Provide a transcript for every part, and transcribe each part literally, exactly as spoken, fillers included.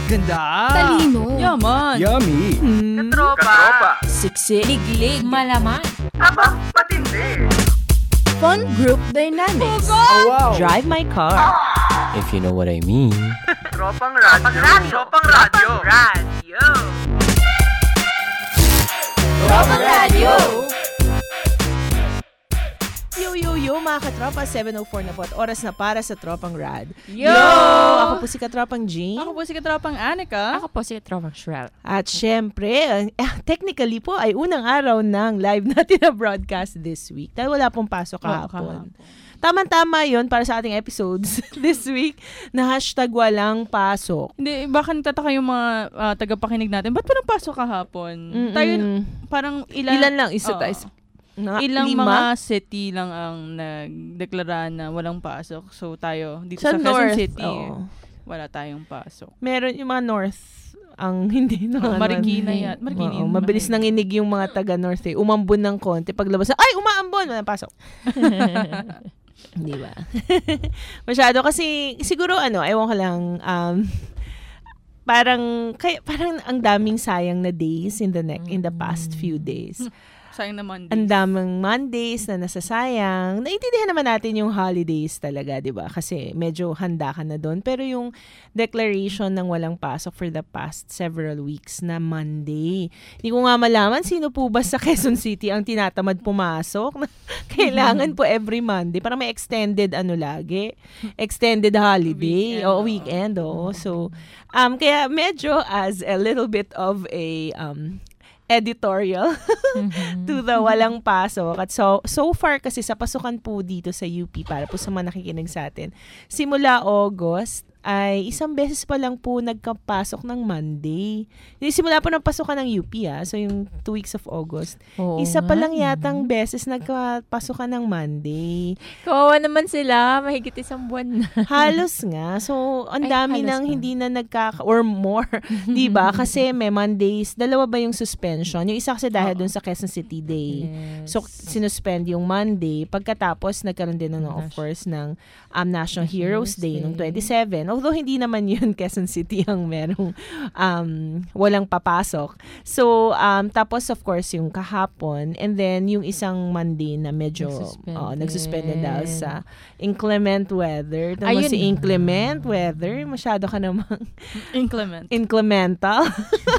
Ganda! Talino! Yaman! Yummy! Mm. Katropa! Katropa! Siksik! Liglig! Malaman! Aba, matindi! Fun group dynamics! Oh, wow! Drive my car! If you know what I mean. Tropang radyo! Tropang radyo! Radyo! Tropang radyo! Yo, yo, yo, mga katropa, seven oh four na po at oras na para sa Tropang Rad. Yo! Ako po si Katropang Jean. Ako po si Katropang Anika. Ako po si Tropang Shrel. At syempre, eh, technically po ay unang araw ng live natin na broadcast this week. Dahil wala pong pasok kahapon. Tama-tama yun para sa ating episodes this week na hashtag walang pasok. Hindi, baka nagtataka yung mga uh, tagapakinig natin. Ba't walang pasok kahapon? Mm-mm. Tayo, parang ilan... Ilan lang, isa Oo. tayo. Na, Ilang lima? mga city lang ang nagdeklara na walang pasok. So tayo, dito Sa sa, North, Quezon City, oo. wala tayong pasok. Meron yung mga North ang hindi na. Oh, ano, Marikina yan. Marikina Oo, yun. mabilis nang inig yung mga taga North eh. Umambon ng konti. Paglabas, ay, umaambon! Walang pasok. Di ba? Masyado kasi, siguro ano, ewan ko lang, um, parang, kaya, parang ang daming sayang na days in the neck, in the past few days. Sayang naman. Ang daming Mondays na nasasayang. Naintindihan naman natin yung holidays talaga, di ba? Kasi medyo handa ka na doon. Pero yung declaration ng walang pasok for the past several weeks na Monday. Hindi ko nga malaman sino po ba sa Quezon City ang tinatamad pumasok. Kailangan po every Monday. Parang may extended ano lagi. Extended holiday. Weekend, o weekend. Oh. So, um, kaya medyo as a little bit of a... um editorial to the walang pasok. At so, so far kasi sa pasukan po dito sa U P, para po sa mga nakikinig sa atin, simula August, ay isang beses pa lang po nagkapasok ng Monday. Yung simula po ng pasukan ng U P, ah, so yung two weeks of August. Oo Isa pa nga. lang yatang beses nagkapasukan ng Monday. Kawawa naman sila. Mahigit isang buwan na. Halos nga. So, ang Ay, dami halos nang nga. hindi na nagkaka... Or more. Di ba? Kasi may Mondays. Dalawa ba yung suspension? Yung isa kasi dahil dun sa Quezon City Day. Yes. So, sinuspend yung Monday. Pagkatapos, nagkaroon din ng, of course, ng um, National Heroes Day noong twenty-seven. Although, hindi naman yun Quezon City ang merong um, walang papasok. So, um, tapos, of course, yung kahapon. And then, yung isang Monday na medyo Nagsuspended. oh, nagsuspended daw sa inclement weather. Naman Ayun. si inclement weather. Masyado ka namang Inclement. inclemental.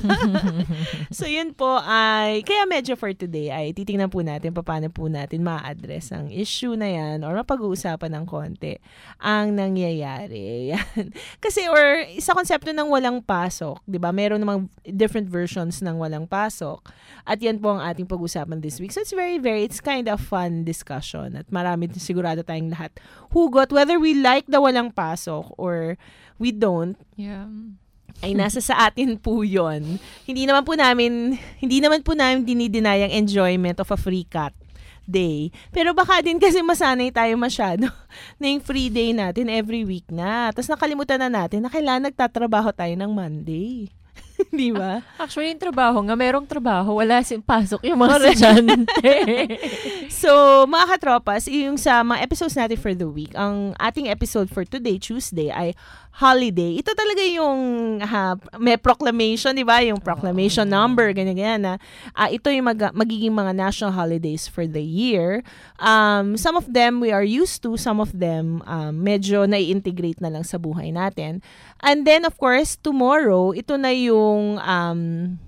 So, yun po ay, kaya medyo for today ay titingnan po natin paano po natin ma-address ang issue na yan or mapag-uusapan ng konti ang nangyayari. Yan. Kasi, or sa konsepto ng walang pasok, di ba? Meron namang different versions ng walang pasok. At yan po ang ating pag-usapan this week. So, it's very, very, it's kind of fun discussion. At marami sigurado tayong lahat hugot, whether we like the walang pasok or we don't, Yeah. ay nasa sa atin po yun. Hindi naman po namin, hindi naman po namin dinideny ang enjoyment of a free cut day. Pero baka din kasi masanay tayo masyado na yung free day natin every week na. Tapos nakalimutan na natin na kailangan nagtatrabaho tayo ng Monday. Di ba? Actually, yung trabaho nga, merong trabaho. Wala siyang pasok yung mga Correct. estudyante. So, mga katropas, yung sa mga episodes natin for the week, ang ating episode for today, Tuesday, ay holiday. Ito talaga yung ha, may proclamation, di ba? Yung proclamation number, ganyan-ganyan na ah, ito yung mag- magiging mga national holidays for the year. Um, some of them we are used to, some of them um, medyo nai-integrate na lang sa buhay natin. And then, of course, tomorrow, ito na yung um,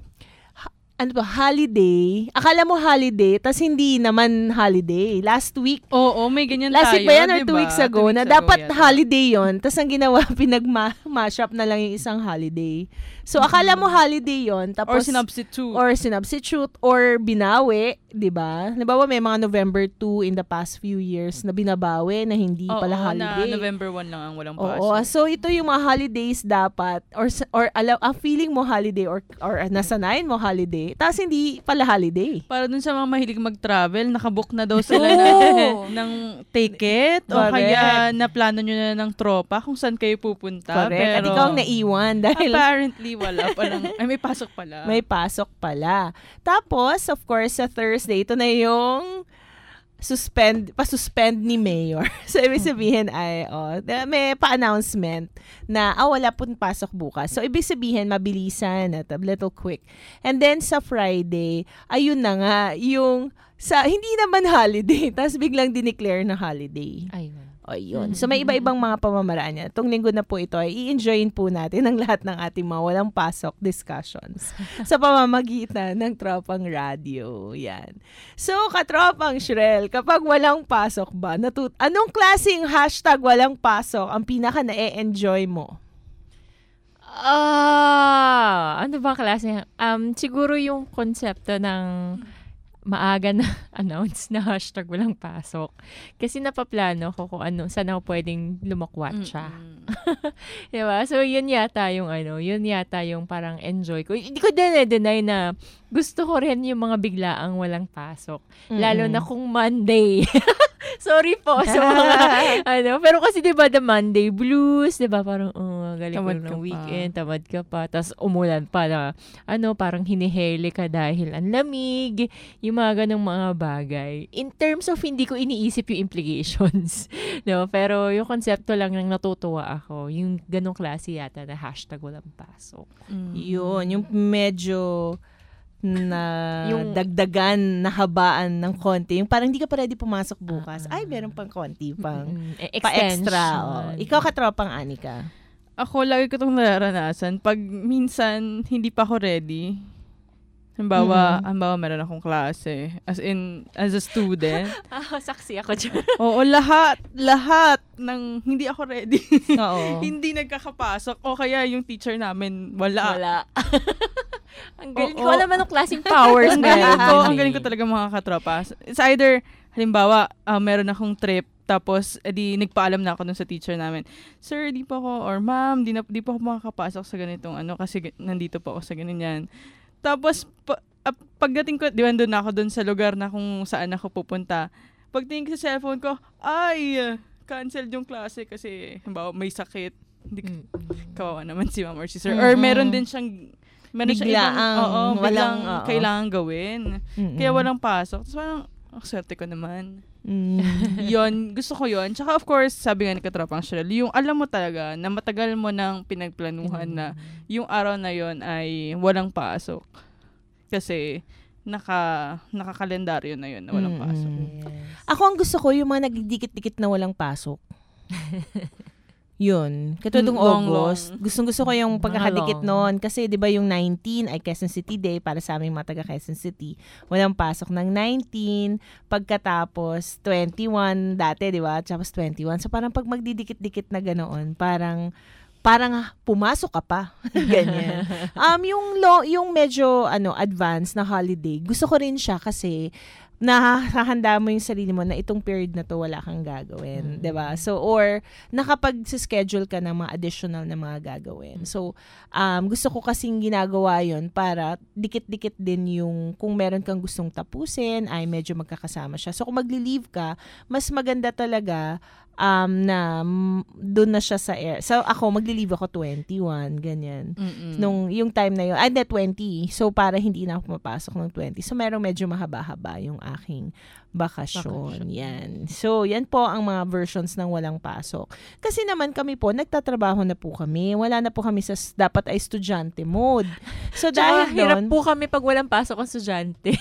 ano ba, holiday. Akala mo holiday, tas hindi naman holiday. Last week, Oo, may ganyan last tayo. week ba yan or diba? two weeks ago, Two na weeks dapat ago yata. holiday yon, tas ang ginawa, pinag-mash up na lang yung isang holiday. So, akala mo holiday yon, tapos... Or sinubstitute. Or sinubstitute, or binawi, di ba? Halimbawa, may mga November two in the past few years na binabawi na hindi Oo, pala holiday. na November first lang ang walang Oo, pasok. so ito yung mga holidays dapat or or alam ang feeling mo holiday or or nasanayan mo holiday, tapos hindi pala holiday. Para dun sa mga mahilig mag-travel, nakabook na daw sila Oo. ng, ng ticket o Correct. kaya naplano nyo na ng tropa kung saan kayo pupunta. Correct. At Pero ikaw ang naiwan dahil apparently wala palang, ay may pasok pala. may pasok pala. Tapos, of course, sa Thursday, ito na yung suspend, pa-suspend ni Mayor. So, ibig sabihin ay, oh, may pa-announcement na, ah, wala pong pasok bukas. So, ibig sabihin, mabilisan at a little quick. And then, sa Friday, ayun na nga, yung, sa, hindi naman holiday, tapos biglang dineclare na holiday. Ayun. O, yun. So, may iba-ibang mga pamamaraan niya. Itong linggo na po ito ay i-enjoyin po natin ang lahat ng ating mga walang pasok discussions sa pamamagitan ng Tropang Radio. Yan. So, katropang Shrel, kapag walang pasok ba, natut- anong klaseng hashtag walang pasok ang pinaka na-e-enjoy mo? Ah, ano ba klase? Um, siguro yung konsepto ng maaga na announce na hashtag walang pasok. Kasi napaplano ko kung ano, saan ako pwedeng lumakwatsa. Diba? So, yun yata yung ano, yun yata yung parang enjoy ko. Hindi ko din deny na gusto ko rin yung mga biglaang walang pasok. Mm-mm. Lalo na kung Monday. Sorry po sa mga, ano, pero kasi diba the Monday blues, diba parang, oh, galing ko ng weekend, tamad ka pa, tapos umulan pa na, ano, parang hinihele ka dahil ang lamig, yung mga ganong mga bagay. In terms of hindi ko iniisip yung implications, no, pero yung konsepto lang nang natutuwa ako, yung ganong klase yata na hashtag walang pasok. Mm. Yun, yung medyo na yung dagdagan, nahabaan ng konti. Yung parang hindi ka pa ready pumasok bukas. Uh, Ay, meron pang konti pang mm, pa-extra. Oh. Ikaw katropang Anika. Ako, lagi ko itong nararanasan. Pag minsan, hindi pa ako ready. Halimbawa, mm-hmm. halimbawa, meron akong klase. As in, as a student. Ah, saksi ako dyan. Oo, lahat, lahat ng hindi ako ready. Oo. Hindi nagkakapasok. O kaya yung teacher namin, wala. Wala. Ang galing ko, alam anong klaseng powers ang galing ko, ang galing ko talaga mga katropa. It's either, halimbawa, uh, meron akong trip, tapos, edi, nagpaalam na ako dun sa teacher namin. Sir, di pa ako, or ma'am, di, na, di pa ako makakapasok sa ganitong ano, kasi g- nandito pa ako sa ganyan. Tapos, pa, uh, pagdating ko, di ba, doon ako dun sa lugar na kung saan ako pupunta. Pagtingin ko sa cellphone ko, ay, cancel yung klase kasi, halimbawa, may sakit. Hindi, mm-hmm. kawawa naman si ma'am or si sir. Mm-hmm. Or meron din siyang, meron bigla siyang ibang, ang, oo, walang, biglang oo. kailangan gawin. Mm-hmm. Kaya walang pasok. Tapos parang, ang swerte ko naman. Mm. Yon, gusto ko yon. Tsaka of course, sabi nga ni Katropang Shrel, yung alam mo talaga na matagal mo nang pinagplanuhan mm. na yung araw na yon ay walang pasok. Kasi naka nakakalendaryo na yon na walang mm. pasok. Yes. Ako ang gusto ko yung mga nagdidikit-dikit na walang pasok. Yun. Katulad ng August. Gustong-gusto ko yung pagkakadikit noon. Kasi, di ba, yung nineteen ay Quezon City Day para sa aming mga taga Quezon City. Walang pasok ng nineteen. Pagkatapos, twenty-one dati, di ba? Tapos twenty-one. So, parang pag magdidikit-dikit na ganoon, parang parang pumasok ka pa. Ganyan. Um, yung, lo, yung medyo ano advanced na holiday, gusto ko rin siya kasi nakahanda mo yung sarili mo na itong period na to wala kang gagawin, mm. 'di ba? So or nakapag-schedule ka ng mga additional na mga gagawin. So um gusto ko kasing ginagawa 'yon para dikit-dikit din yung kung meron kang gustong tapusin ay medyo magkakasama siya. So kung magli-leave ka, mas maganda talaga um na doon na siya sa air. So ako magli-leave ako twenty-one ganyan. Mm-mm. Nung yung time na yun, ay na twenty. So para hindi na ako mapasok ng twenty. So merong medyo mahaba-haba yung aking bakasyon. bakasyon. Yan. So yan po ang mga versions ng walang pasok. Kasi naman kami po nagtatrabaho na po kami. Wala na po kami sa dapat ay estudyante mode. So dahil hirap doon, po kami pag walang pasok ang estudyante.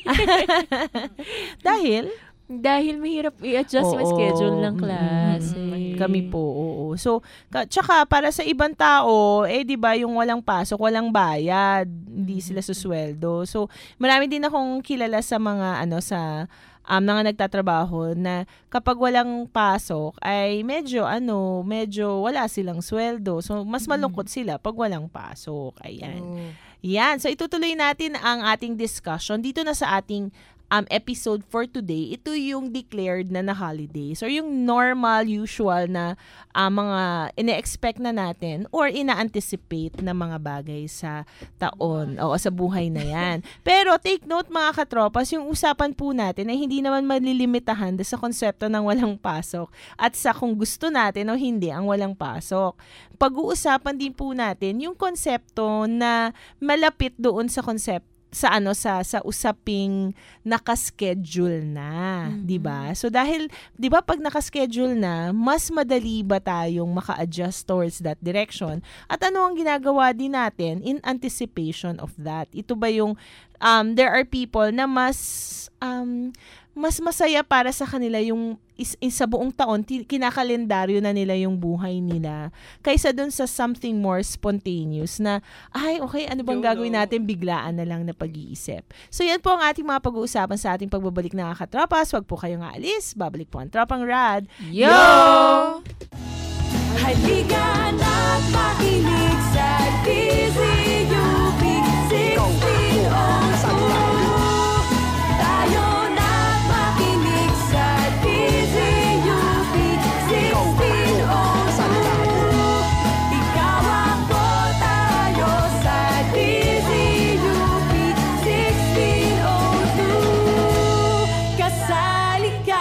dahil Dahil mahirap i-adjust yung schedule ng klase. Mm-hmm. Kami po, oo. So, ka- tsaka para sa ibang tao, eh, di ba, yung walang pasok, walang bayad. Hindi sila susweldo. So, marami din akong kilala sa mga, ano, sa um, mga nagtatrabaho na kapag walang pasok, ay medyo, ano, medyo wala silang sweldo. So, mas malungkot sila pag walang pasok. Ayan. Oh. Yan. So, itutuloy natin ang ating discussion dito na sa ating um episode for today. Ito yung declared na na holiday. So, yung normal, usual na uh, mga ine-expect na natin or ina-anticipate na mga bagay sa taon o sa buhay na yan. Pero, take note mga katropas, yung usapan po natin ay hindi naman malilimitahan sa konsepto ng walang pasok at sa kung gusto natin o hindi ang walang pasok. Pag-uusapan din po natin yung konsepto na malapit doon sa konsepto sa ano sa sa usaping naka-schedule na, Mm-hmm. 'di ba? So dahil 'di ba pag naka-schedule na, mas madali ba tayong maka-adjust towards that direction? At ano ang ginagawa din natin in anticipation of that? Ito ba yung um there are people na mas um mas masaya para sa kanila yung is, is sa buong taon, ti- kinakalendaryo na nila yung buhay nila kaysa dun sa something more spontaneous na, ay, okay, ano bang Yolo. gagawin natin? Biglaan na lang na pag-iisip. So, yan po ang ating mga pag-uusapan sa ating pagbabalik ng Katropas. Huwag po kayong aalis. Babalik po ang Tropang Rad. Yo! Halika na't makinig sa D Z U P sixteen oh two. Tayo na't makinig sa D Z U P sixteen oh two. Ikaw ako, tayo sa D Z U P sixteen oh two. Kasali ka.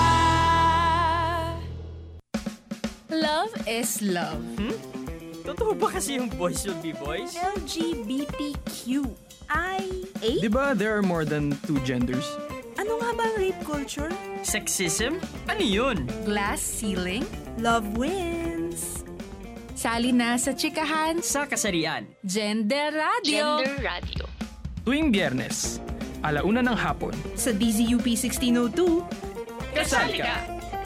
Love is love. Totoo ba kasi yung boys will be boys? L G B T Q I A? Di ba there are more than two genders? Ano nga ba ang rape culture? Sexism? Ano yun? Glass ceiling? Love wins. Sali na sa chikahan, Sa kasarian. Gender Radio. Tuwing Biyernes, alauna ng hapon. Sa D Z U P sixteen oh two. Kasali ka!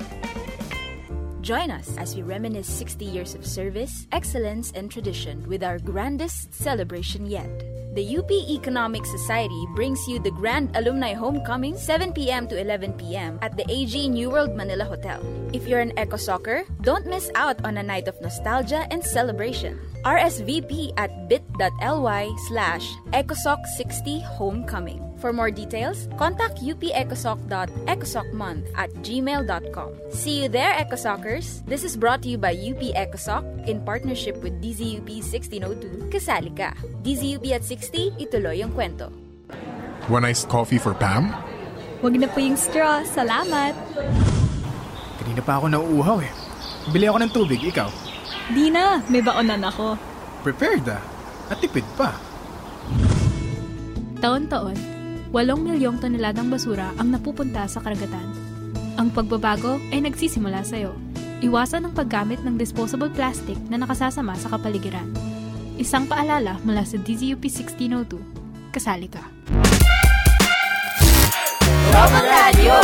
Join us as we reminisce sixty years of service, excellence, and tradition with our grandest celebration yet. The U P Economic Society brings you the Grand Alumni Homecoming, seven p.m. to eleven p.m. at the A G New World Manila Hotel. If you're an Eco Soccer, don't miss out on a night of nostalgia and celebration. R S V P at bit.ly slash ecosoc60 homecoming. For more details, contact upecosoc.ecosocmonth at gmail dot com. See you there, Ecosockers! This is brought to you by U P Ecosoc in partnership with D Z U P sixteen oh two. Kasali ka! D Z U P at sixty, ituloy ang kwento. One iced coffee for Pam? Huwag na po yung straw. Salamat. Kanina pa ako nauuhaw eh. Bili ako ng tubig, ikaw? Di na. May baonan ako. Prepared ah. At tipid pa. Taon-taon, walong milyong toneladang basura ang napupunta sa karagatan. Ang pagbabago ay nagsisimula sa'yo. Iwasan ang paggamit ng disposable plastic na nakasasama sa kapaligiran. Isang paalala mula sa D Z U P sixteen oh two. Kasali ka. Tropang Radio!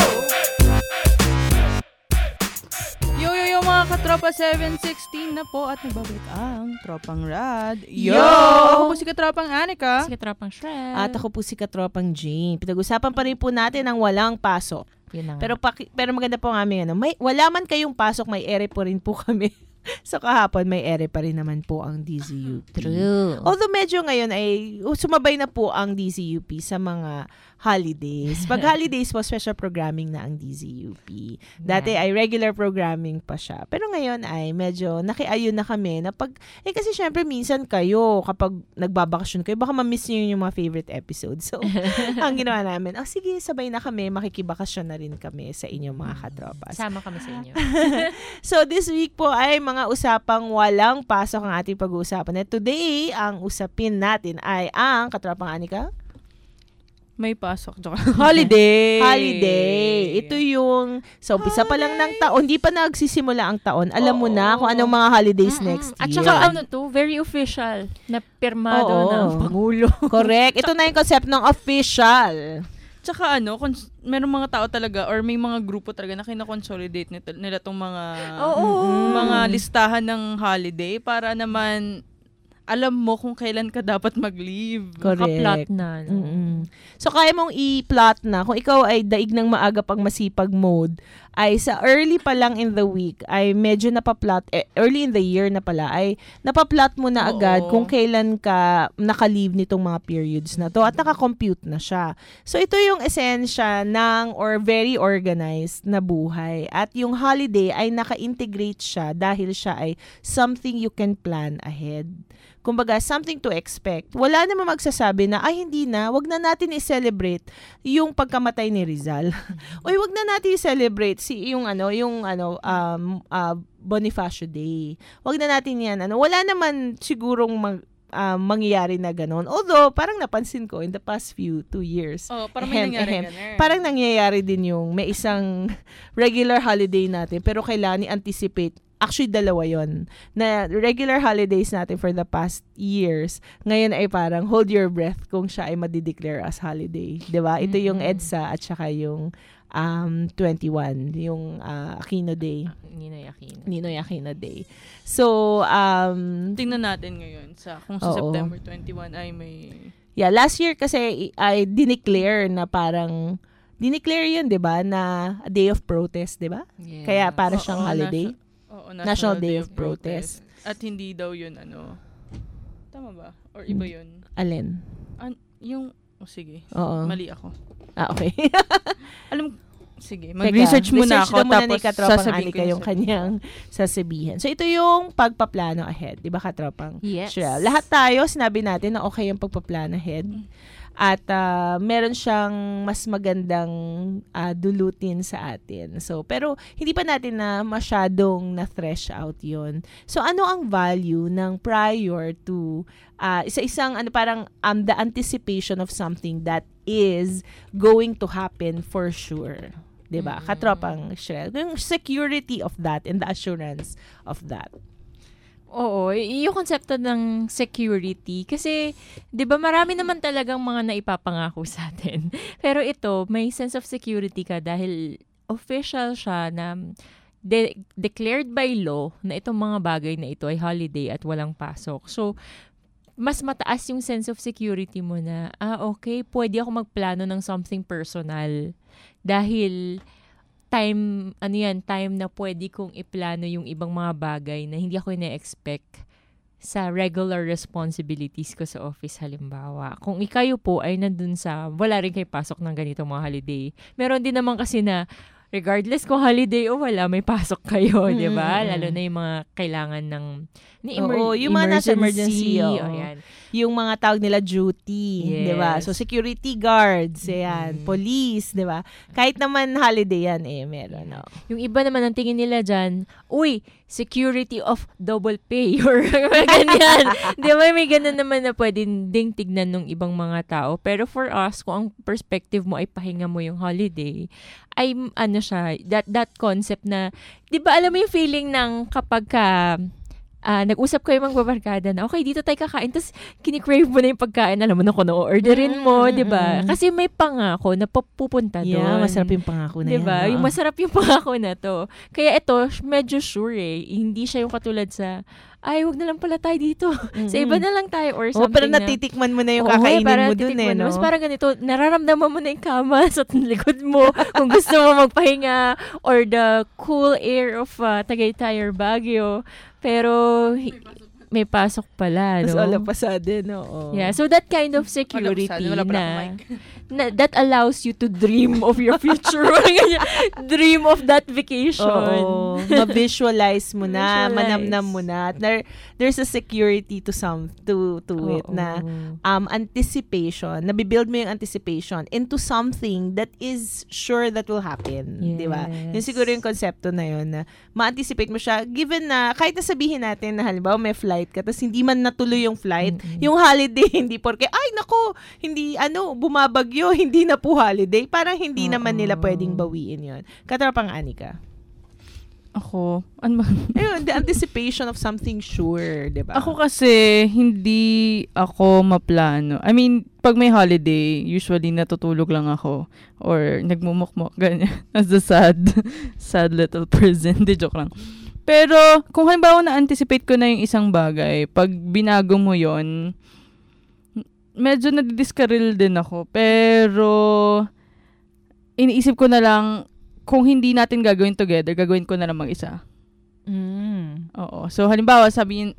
Yo, yo, yo, mga katropa, seven sixteen na po at nagbabalik ang Tropang Rad. Yo! Yo! Ako po si Katropang Anika. Si Katropang Shred. At ako po si Katropang Jane. Pinag-usapan pa rin po natin ang walang pasok. Yun na nga. Pero paki, pero maganda po ang aming ano, may wala man kayong pasok, may ere po rin po kami. So kahapon may ere pa rin naman po ang D Z U P. True. Although medyo ngayon ay sumabay na po ang D Z U P sa mga holidays. Pag holidays po, special programming na ang D Z U P. Dati ay regular programming pa siya. Pero ngayon ay medyo nakiayon na kami na pag, eh kasi syempre minsan kayo, kapag nagbabakasyon kayo, baka ma-miss nyo yung mga favorite episodes. So, ang ginawa namin, oh sige, sabay na kami, makikibakasyon na rin kami sa inyong mga katropas. Sama kami sa inyo. So, this week po ay mga usapang walang pasok ang ating pag-uusapan. At today, ang usapin natin ay ang Katropang Anika? May pasok. Holiday! Holiday. Ito yung, sa umpisa pa lang ng taon, hindi pa nagsisimula ang taon. Alam mo na kung anong mga holidays Mm-mm. next At year. saka ano to, very official na pirmado Oo. ng Pangulo. Correct. Ito na yung concept ng official. Tsaka ano, kung merong mga tao talaga or may mga grupo talaga na kina-consolidate nito, nila tong mga Oo. mga listahan ng holiday para naman alam mo kung kailan ka dapat mag-leave. Correct. Naka-plot na. No? Mm-mm. So, kaya mong i-plot na, kung ikaw ay daig ng maaga pang masipag mode, ay sa early pa lang in the week, ay medyo napaplot, eh, early in the year na pala, ay napaplot mo na agad Oo. kung kailan ka naka-leave nitong mga periods na to at naka-compute na siya. So, ito yung esensya ng or very organized na buhay. At yung holiday ay naka-integrate siya dahil siya ay something you can plan ahead. Kumbaga, something to expect. Wala naman magsasabi na, ay hindi na, wag na natin i-celebrate yung pagkamatay ni Rizal. Oy, wag na natin i-celebrate si yung ano, yung ano um uh, Bonifacio Day. Wag na natin 'yan. Ano, wala naman sigurong mag um, mangyayari na ganon. Although, parang napansin ko in the past few two years. Oh, parang may ehem, nangyari ehem, ganun. Parang nangyayari din yung may isang regular holiday natin pero kailangan i-anticipate. Actually, dalawa yon na regular holidays natin for the past years. Ngayon ay parang hold your breath kung siya ay madideclare as holiday. Diba? Ito yung EDSA at saka yung um, twenty-one, yung uh, Aquino Day. Ninoy Aquino. Ninoy Aquino Day. So, um, tingnan natin ngayon sa kung sa oo. September twenty-one ay may... Yeah, last year kasi ay dineclare na parang, dineclare yun, di ba, na a day of protest, di ba? Yes. Kaya para siyang Oo, holiday. National, oo, National, National Day, Day of Protest. Protest. At hindi daw yun, ano, tama ba? Or iba yun? Alin? An- yung, oh, sige, Oo. mali ako. Ah, okay. Alam, sige, mag-research muna research ako, muna tapos ni Katropang sasabihin Anika ko yung kanyang sasabihin. So, ito yung pagpaplano ahead. Di ba, Katropang? Yes. Sure. Lahat tayo, sinabi natin na okay yung pagpaplano ahead. At uh, meron siyang mas magandang uh, dulutin sa atin. So, pero hindi pa natin na masyadong na-thresh out yun. So, ano ang value ng prior to uh, isa-isang ano parang um, the anticipation of something that is going to happen for sure. Diba? Mm-hmm. Katropang Shrel. Yung security of that and the assurance of that. Oo, y- yung konsepto ng security. Kasi, di ba marami naman talagang mga naipapangako sa atin. Pero ito, may sense of security ka dahil official siya na de- declared by law na itong mga bagay na ito ay holiday at walang pasok. So, mas mataas yung sense of security mo na, ah, okay, pwede ako magplano ng something personal. Dahil time, ano yan, time na pwede kong iplano yung ibang mga bagay na hindi ako ina-expect sa regular responsibilities ko sa office halimbawa. Kung ikayo po ay nandun sa, wala rin kayo pasok ng ganitong mga holiday. Meron din naman kasi na, regardless kung holiday o wala, may pasok kayo, mm-hmm. di ba? Lalo na yung mga kailangan ng ni emer- oo, yung mga nasa emergency. Oh, Oh, yan. Yung mga tawag nila duty, Yes. di ba? So, security guards, yan, Mm-hmm. police, di ba? Kahit naman holiday yan, eh, meron. No? Yung iba naman, ang tingin nila dyan, uy, security of double pay or ganyan. Di ba? May ganun naman na pwede ding tignan ng ibang mga tao. Pero for us, kung ang perspective mo ay pahinga mo yung holiday, ay ano siya, that, that concept na, di ba alam mo yung feeling ng kapag ka, Uh, nag-usap kayo magbabarkada na, okay, dito tayo kakain, tapos kinikrave mo na yung pagkain, alam mo na kung na-orderin mo, mm-hmm. di ba? Kasi may pangako na pupunta doon. Yeah, masarap yung pangako na diba? yan. Yung masarap yung pangako na to. Kaya ito, medyo sure eh, hindi siya yung katulad sa, ay, wag na lang pala tayo dito. Mm-hmm. Sa iba na lang tayo or something. Oh, pero na, natitikman mo na yung kakainin mo dun eh, no? Mas parang ganito, nararamdaman mo na yung kama sa likod mo kung gusto mo magpahinga or the cool air of uh, Tagaytay or Baguio. Pero may pasok pala, no? Tapos all of a sudden, no? Yeah, so that kind of security wala na, na that allows you to dream of your future. Dream of that vacation. Oo. Ma-visualize mo na, Visualize. manamnam mo na. There, there's a security to some to to Oo. it na um anticipation. Nabibuild mo yung anticipation into something that is sure that will happen, Yes. di ba? Yung siguro yung konsepto na yun na ma-anticipate mo siya given na kahit na sabihin natin na halimbawa may flight ka tapos hindi man natuloy yung flight, mm-hmm. yung holiday hindi porke ay nako, hindi ano bumabagyo, hindi na po holiday, parang hindi Oo. naman nila pwedeng bawiin yun. Katropang Anika. Ako, ano ba? Ayun, the anticipation of something sure, di ba? Ako kasi, hindi ako maplano. I mean, pag may holiday, usually natutulog lang ako. Or nagmumukmuk, ganyan. As a sad, sad little person. Di, joke lang. Pero, kung halimbawa na-anticipate ko na yung isang bagay, pag binago mo yon medyo nadidiskaril din ako. Pero, iniisip ko na lang, kung hindi natin gagawin together, gagawin ko na lang mag-isa. Mm. Oo. So, halimbawa, sabihin...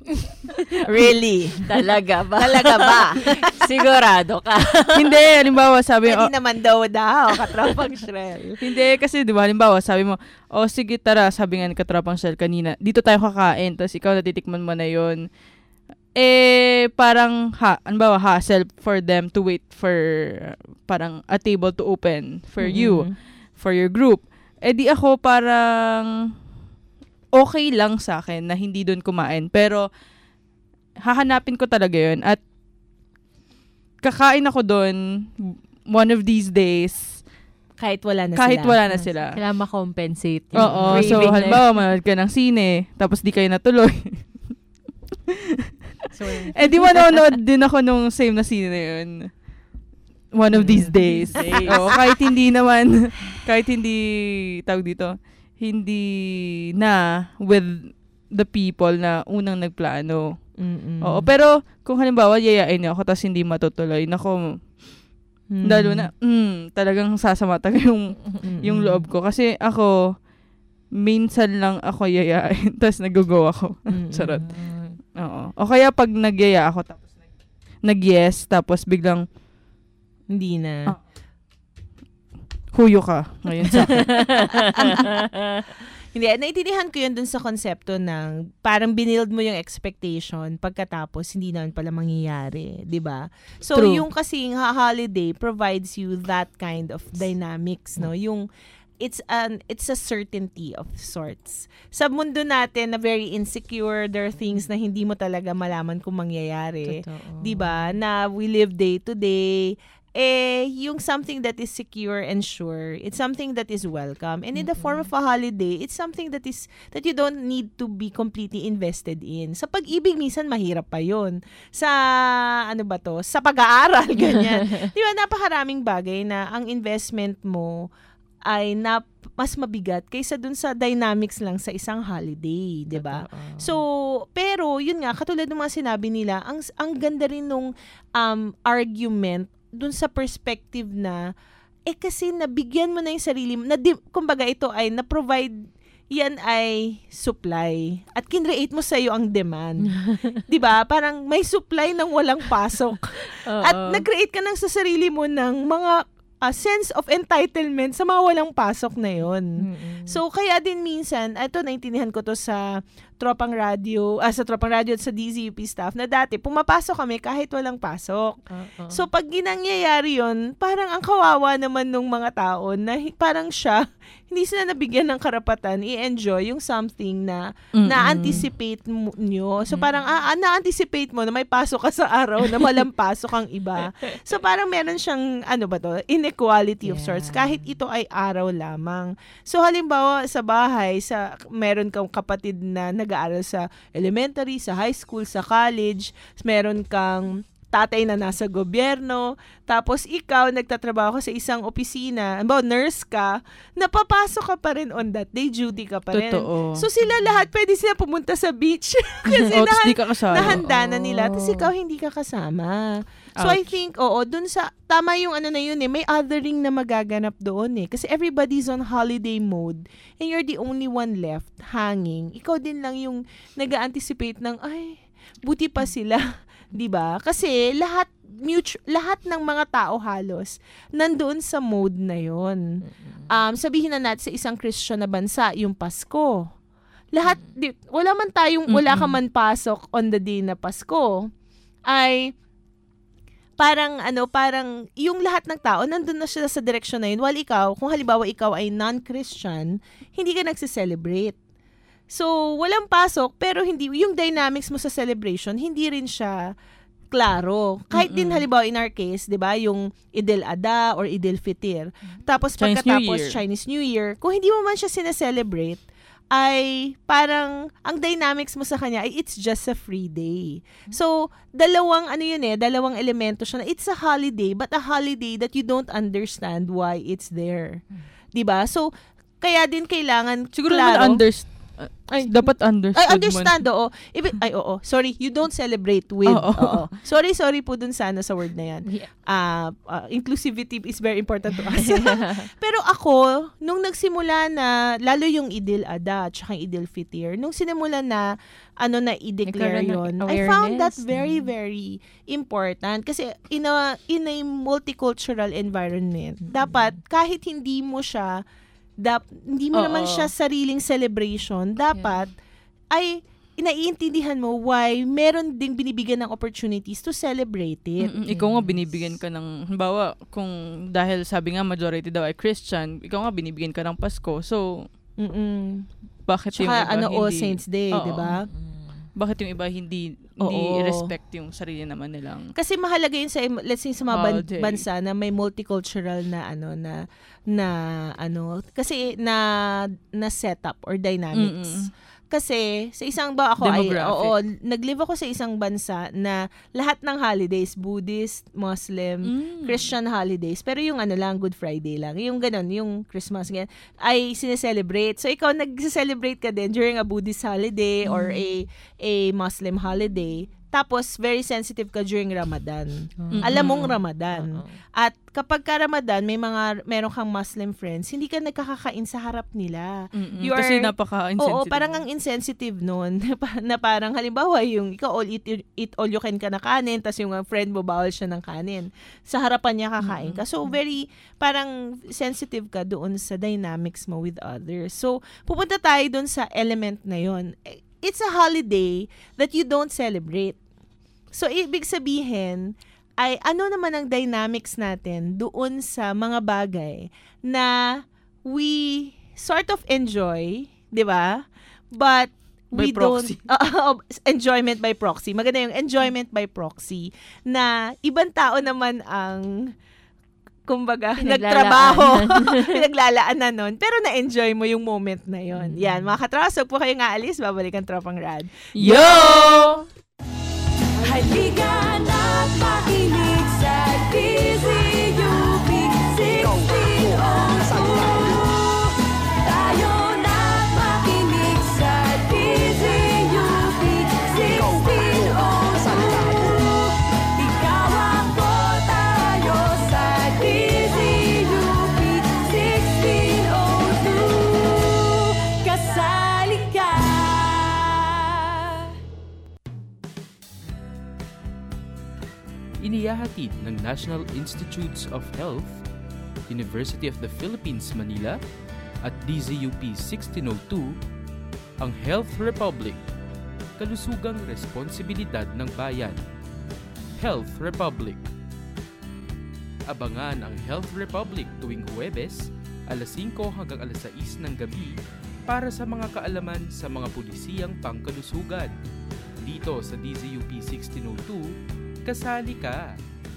Really? Talaga ba? Talaga ba? Sigurado ka? Hindi, halimbawa, sabi... Hindi oh, naman daw daw, Katropang Shrel. Hindi, kasi di ba, halimbawa, sabi mo, oh, sige, tara, sabi nga ni Katropang Shrel kanina, dito tayo kakain, tapos ikaw natitikman mo na yun. Eh, parang, ha, halimbawa, hassle for them to wait for, parang, a table to open for mm-hmm. you, for your group. Eh, di ako parang... okay lang sa akin na hindi doon kumain. Pero, hahanapin ko talaga yun. At kakain ako doon one of these days. Kahit wala na kahit sila. wala na sila. Kailangan ma-compensate. Oo. So, halimbawa, manood ka ng sine, tapos di kayo natuloy. So, eh, di manonood din ako nung same na sine na yun. One of these days. Oo, kahit hindi naman, kahit hindi, tawag dito, hindi na with the people na unang nagplano. Mm-mm. Oo, pero kung halimbawa yayain niyo ako tapos hindi matutuloy, nako, mm. lalo na, mm, talagang sasama talaga yung, yung loob ko. Kasi ako, minsan lang ako yayain tapos nag-go ako. Charot. Oo. O kaya pag nagyaya ako tapos nag-yes tapos biglang hindi na. Ah, huyo ka ngayon sa akin. Hindi, naintindihan ko yun dun sa konsepto ng parang binild mo yung expectation pagkatapos hindi naman pala mangyayari, di ba? So, True. yung kasing holiday provides you that kind of dynamics, no? Yung it's an it's a certainty of sorts. Sa mundo natin na very insecure, there are things na hindi mo talaga malaman kung mangyayari. Di ba? Na we live day to day. Eh, yung something that is secure and sure, it's something that is welcome. And in the form of a holiday, it's something that is that you don't need to be completely invested in. Sa pag-ibig, minsan mahirap pa yun. Sa, ano ba to? Sa pag-aaral, ganyan. Di ba, napakaraming bagay na ang investment mo ay na mas mabigat kaysa dun sa dynamics lang sa isang holiday, 'di ba? So, pero yun nga, katulad ng mga sinabi nila, ang ang ganda rin nung um, argument dun sa perspective na eh kasi nabigyan mo na yung sarili mo, na di, kumbaga ito ay na-provide, yan ay supply at kinreate mo sa iyo ang demand. 'Di ba? Parang may supply ng walang pasok. At nag-create ka ng sa sarili mo ng mga a sense of entitlement sa mga walang pasok na yon. Mm-hmm. So, kaya din minsan, ito, naintindihan ko to sa Tropang Radio, ah, sa Tropang Radio at sa D Z U P staff, na dati, pumapasok kami kahit walang pasok. Uh-uh. So, pag ginangyayari yon, parang ang kawawa naman ng mga tao na parang siya, hindi sila nabigyan ng karapatan i-enjoy yung something na mm-hmm. na-anticipate mo nyo. So, parang ah, na-anticipate mo na may pasok ka sa araw na walang pasok ang iba. So, parang meron siyang, ano ba to, inequality of yeah. sorts, kahit ito ay araw lamang. So, halimbawa, sa bahay, sa meron kang kapatid na nag-aaral sa elementary, sa high school, sa college, meron kang tatay na nasa gobyerno, tapos ikaw, nagtatrabaho ka sa isang opisina, about nurse ka, napapasok ka pa rin on that day, duty ka pa rin. Totoo. So sila lahat, pwede sila pumunta sa beach. Kasi oh, nahan, di ka kasama. nahanda na nila, tapos ikaw hindi ka kasama. So Ouch. I think, oo, dun sa, tama yung ano na yun eh, may othering na magaganap doon eh. Kasi everybody's on holiday mode, and you're the only one left hanging. Ikaw din lang yung nag-anticipate ng, ay, buti pa sila. 'Di ba? Kasi lahat mutual, lahat ng mga tao halos nandoon sa mode na 'yon. Um sabihin na natin sa isang Christian na bansa, yung Pasko. Lahat di, wala man tayong wala ka man pasok on the day na Pasko. Ay parang ano, parang yung lahat ng tao nandoon na sila sa direksyon na 'yun. While ikaw, kung halimbawa ikaw ay non-Christian, hindi ka nagse-celebrate. So, walang pasok, pero hindi, yung dynamics mo sa celebration, hindi rin siya klaro. Kahit Mm-mm. din, halimbawa, in our case, di ba, yung Idil Adha or Idil Fitr. Tapos, Chinese pagkatapos, New Year. Chinese New Year, kung hindi mo man siya sineselebrate, ay parang, ang dynamics mo sa kanya, ay it's just a free day. So, dalawang, ano yun eh, dalawang elemento siya na it's a holiday, but a holiday that you don't understand why it's there. Di ba? So, kaya din kailangan, siguro klaro, naman understand. Ay, dapat understood I understand, oo. Ibi- ay, oo. Sorry, you don't celebrate with. Oo. Oo. Sorry, sorry po dun sana sa word na yan. Uh, uh, inclusivity is very important to us. Pero ako, nung nagsimula na, lalo yung Idil Adha at saka Idil Fitr, nung sinimula na, ano na i-declare yun, I found that very, very important. Kasi in a, in a multicultural environment, mm-hmm. dapat kahit hindi mo siya Dap, hindi mo oh, naman oh. siya sariling celebration, dapat yeah. ay naiintindihan mo why meron ding binibigyan ng opportunities to celebrate it. Mm-mm. Ikaw nga binibigyan ka ng, halimbawa, kung dahil sabi nga majority daw ay Christian, ikaw nga binibigyan ka ng Pasko. So, Mm-mm. bakit Tsaka, yung iba ano, hindi? All Saints Day, di ba? bakit yung iba hindi hindi Oo. respect yung sarili naman nilang Kasi mahalaga yun sa let's say sa mga ban- holiday. bansa na may multicultural na ano na na ano kasi na na setup or dynamics. Mm-mm. Kasi sa isang ba ako ay Demographic. oo, nag-live ako sa isang bansa na lahat ng holidays, Buddhist, Muslim, Mm. Christian holidays, pero yung ano lang, Good Friday lang, yung ganun, yung Christmas ganyan, ay sineselebrate. So ikaw nag-celebrate ka din during a Buddhist holiday Mm. or a a Muslim holiday. Tapos, very sensitive ka during Ramadan. Mm-hmm. Alam mong Ramadan. Uh-oh. At kapag ka Ramadan, may mga, meron kang Muslim friends, hindi ka nagkakakain sa harap nila. You Kasi are, napaka-insensitive. Oo, parang ang insensitive nun. na parang, halimbawa, yung ikaw all eat, eat all you can ka na kanin, tas yung friend mo, bawal siya ng kanin. Sa harapan niya kakain ka. So, very, parang sensitive ka doon sa dynamics mo with others. So, pupunta tayo doon sa element na yon. It's a holiday that you don't celebrate. So, ibig sabihin, ay ano naman ang dynamics natin doon sa mga bagay na we sort of enjoy, di ba? But by we proxy. don't... Uh, enjoyment by proxy. Maganda yung enjoyment by proxy na ibang tao naman ang kumbaga, nagtrabaho, pinaglalaan na nun, pero na-enjoy mo yung moment na yon. Mm-hmm. Yan, mga katropas, huwag po kayo nga alis, babalikan Tropang Rad. Yo! Halika na't makinig sa D Z U P sixteen oh two. Tayo na't makinig sa D Z U P sixteen oh two. Ikaw ako, tayo sa D Z U P sixteen oh two. Kasali ka. Inihahatid ng National Institutes of Health, University of the Philippines, Manila, at D Z U P sixteen oh two, ang Health Republic, kalusugang responsibilidad ng bayan. Health Republic. Abangan ang Health Republic tuwing Huwebes, alas singko hanggang alas sais ng gabi para sa mga kaalaman sa mga pulisiyang pangkalusugan. Dito sa D Z U P sixteen oh two, kasali ka.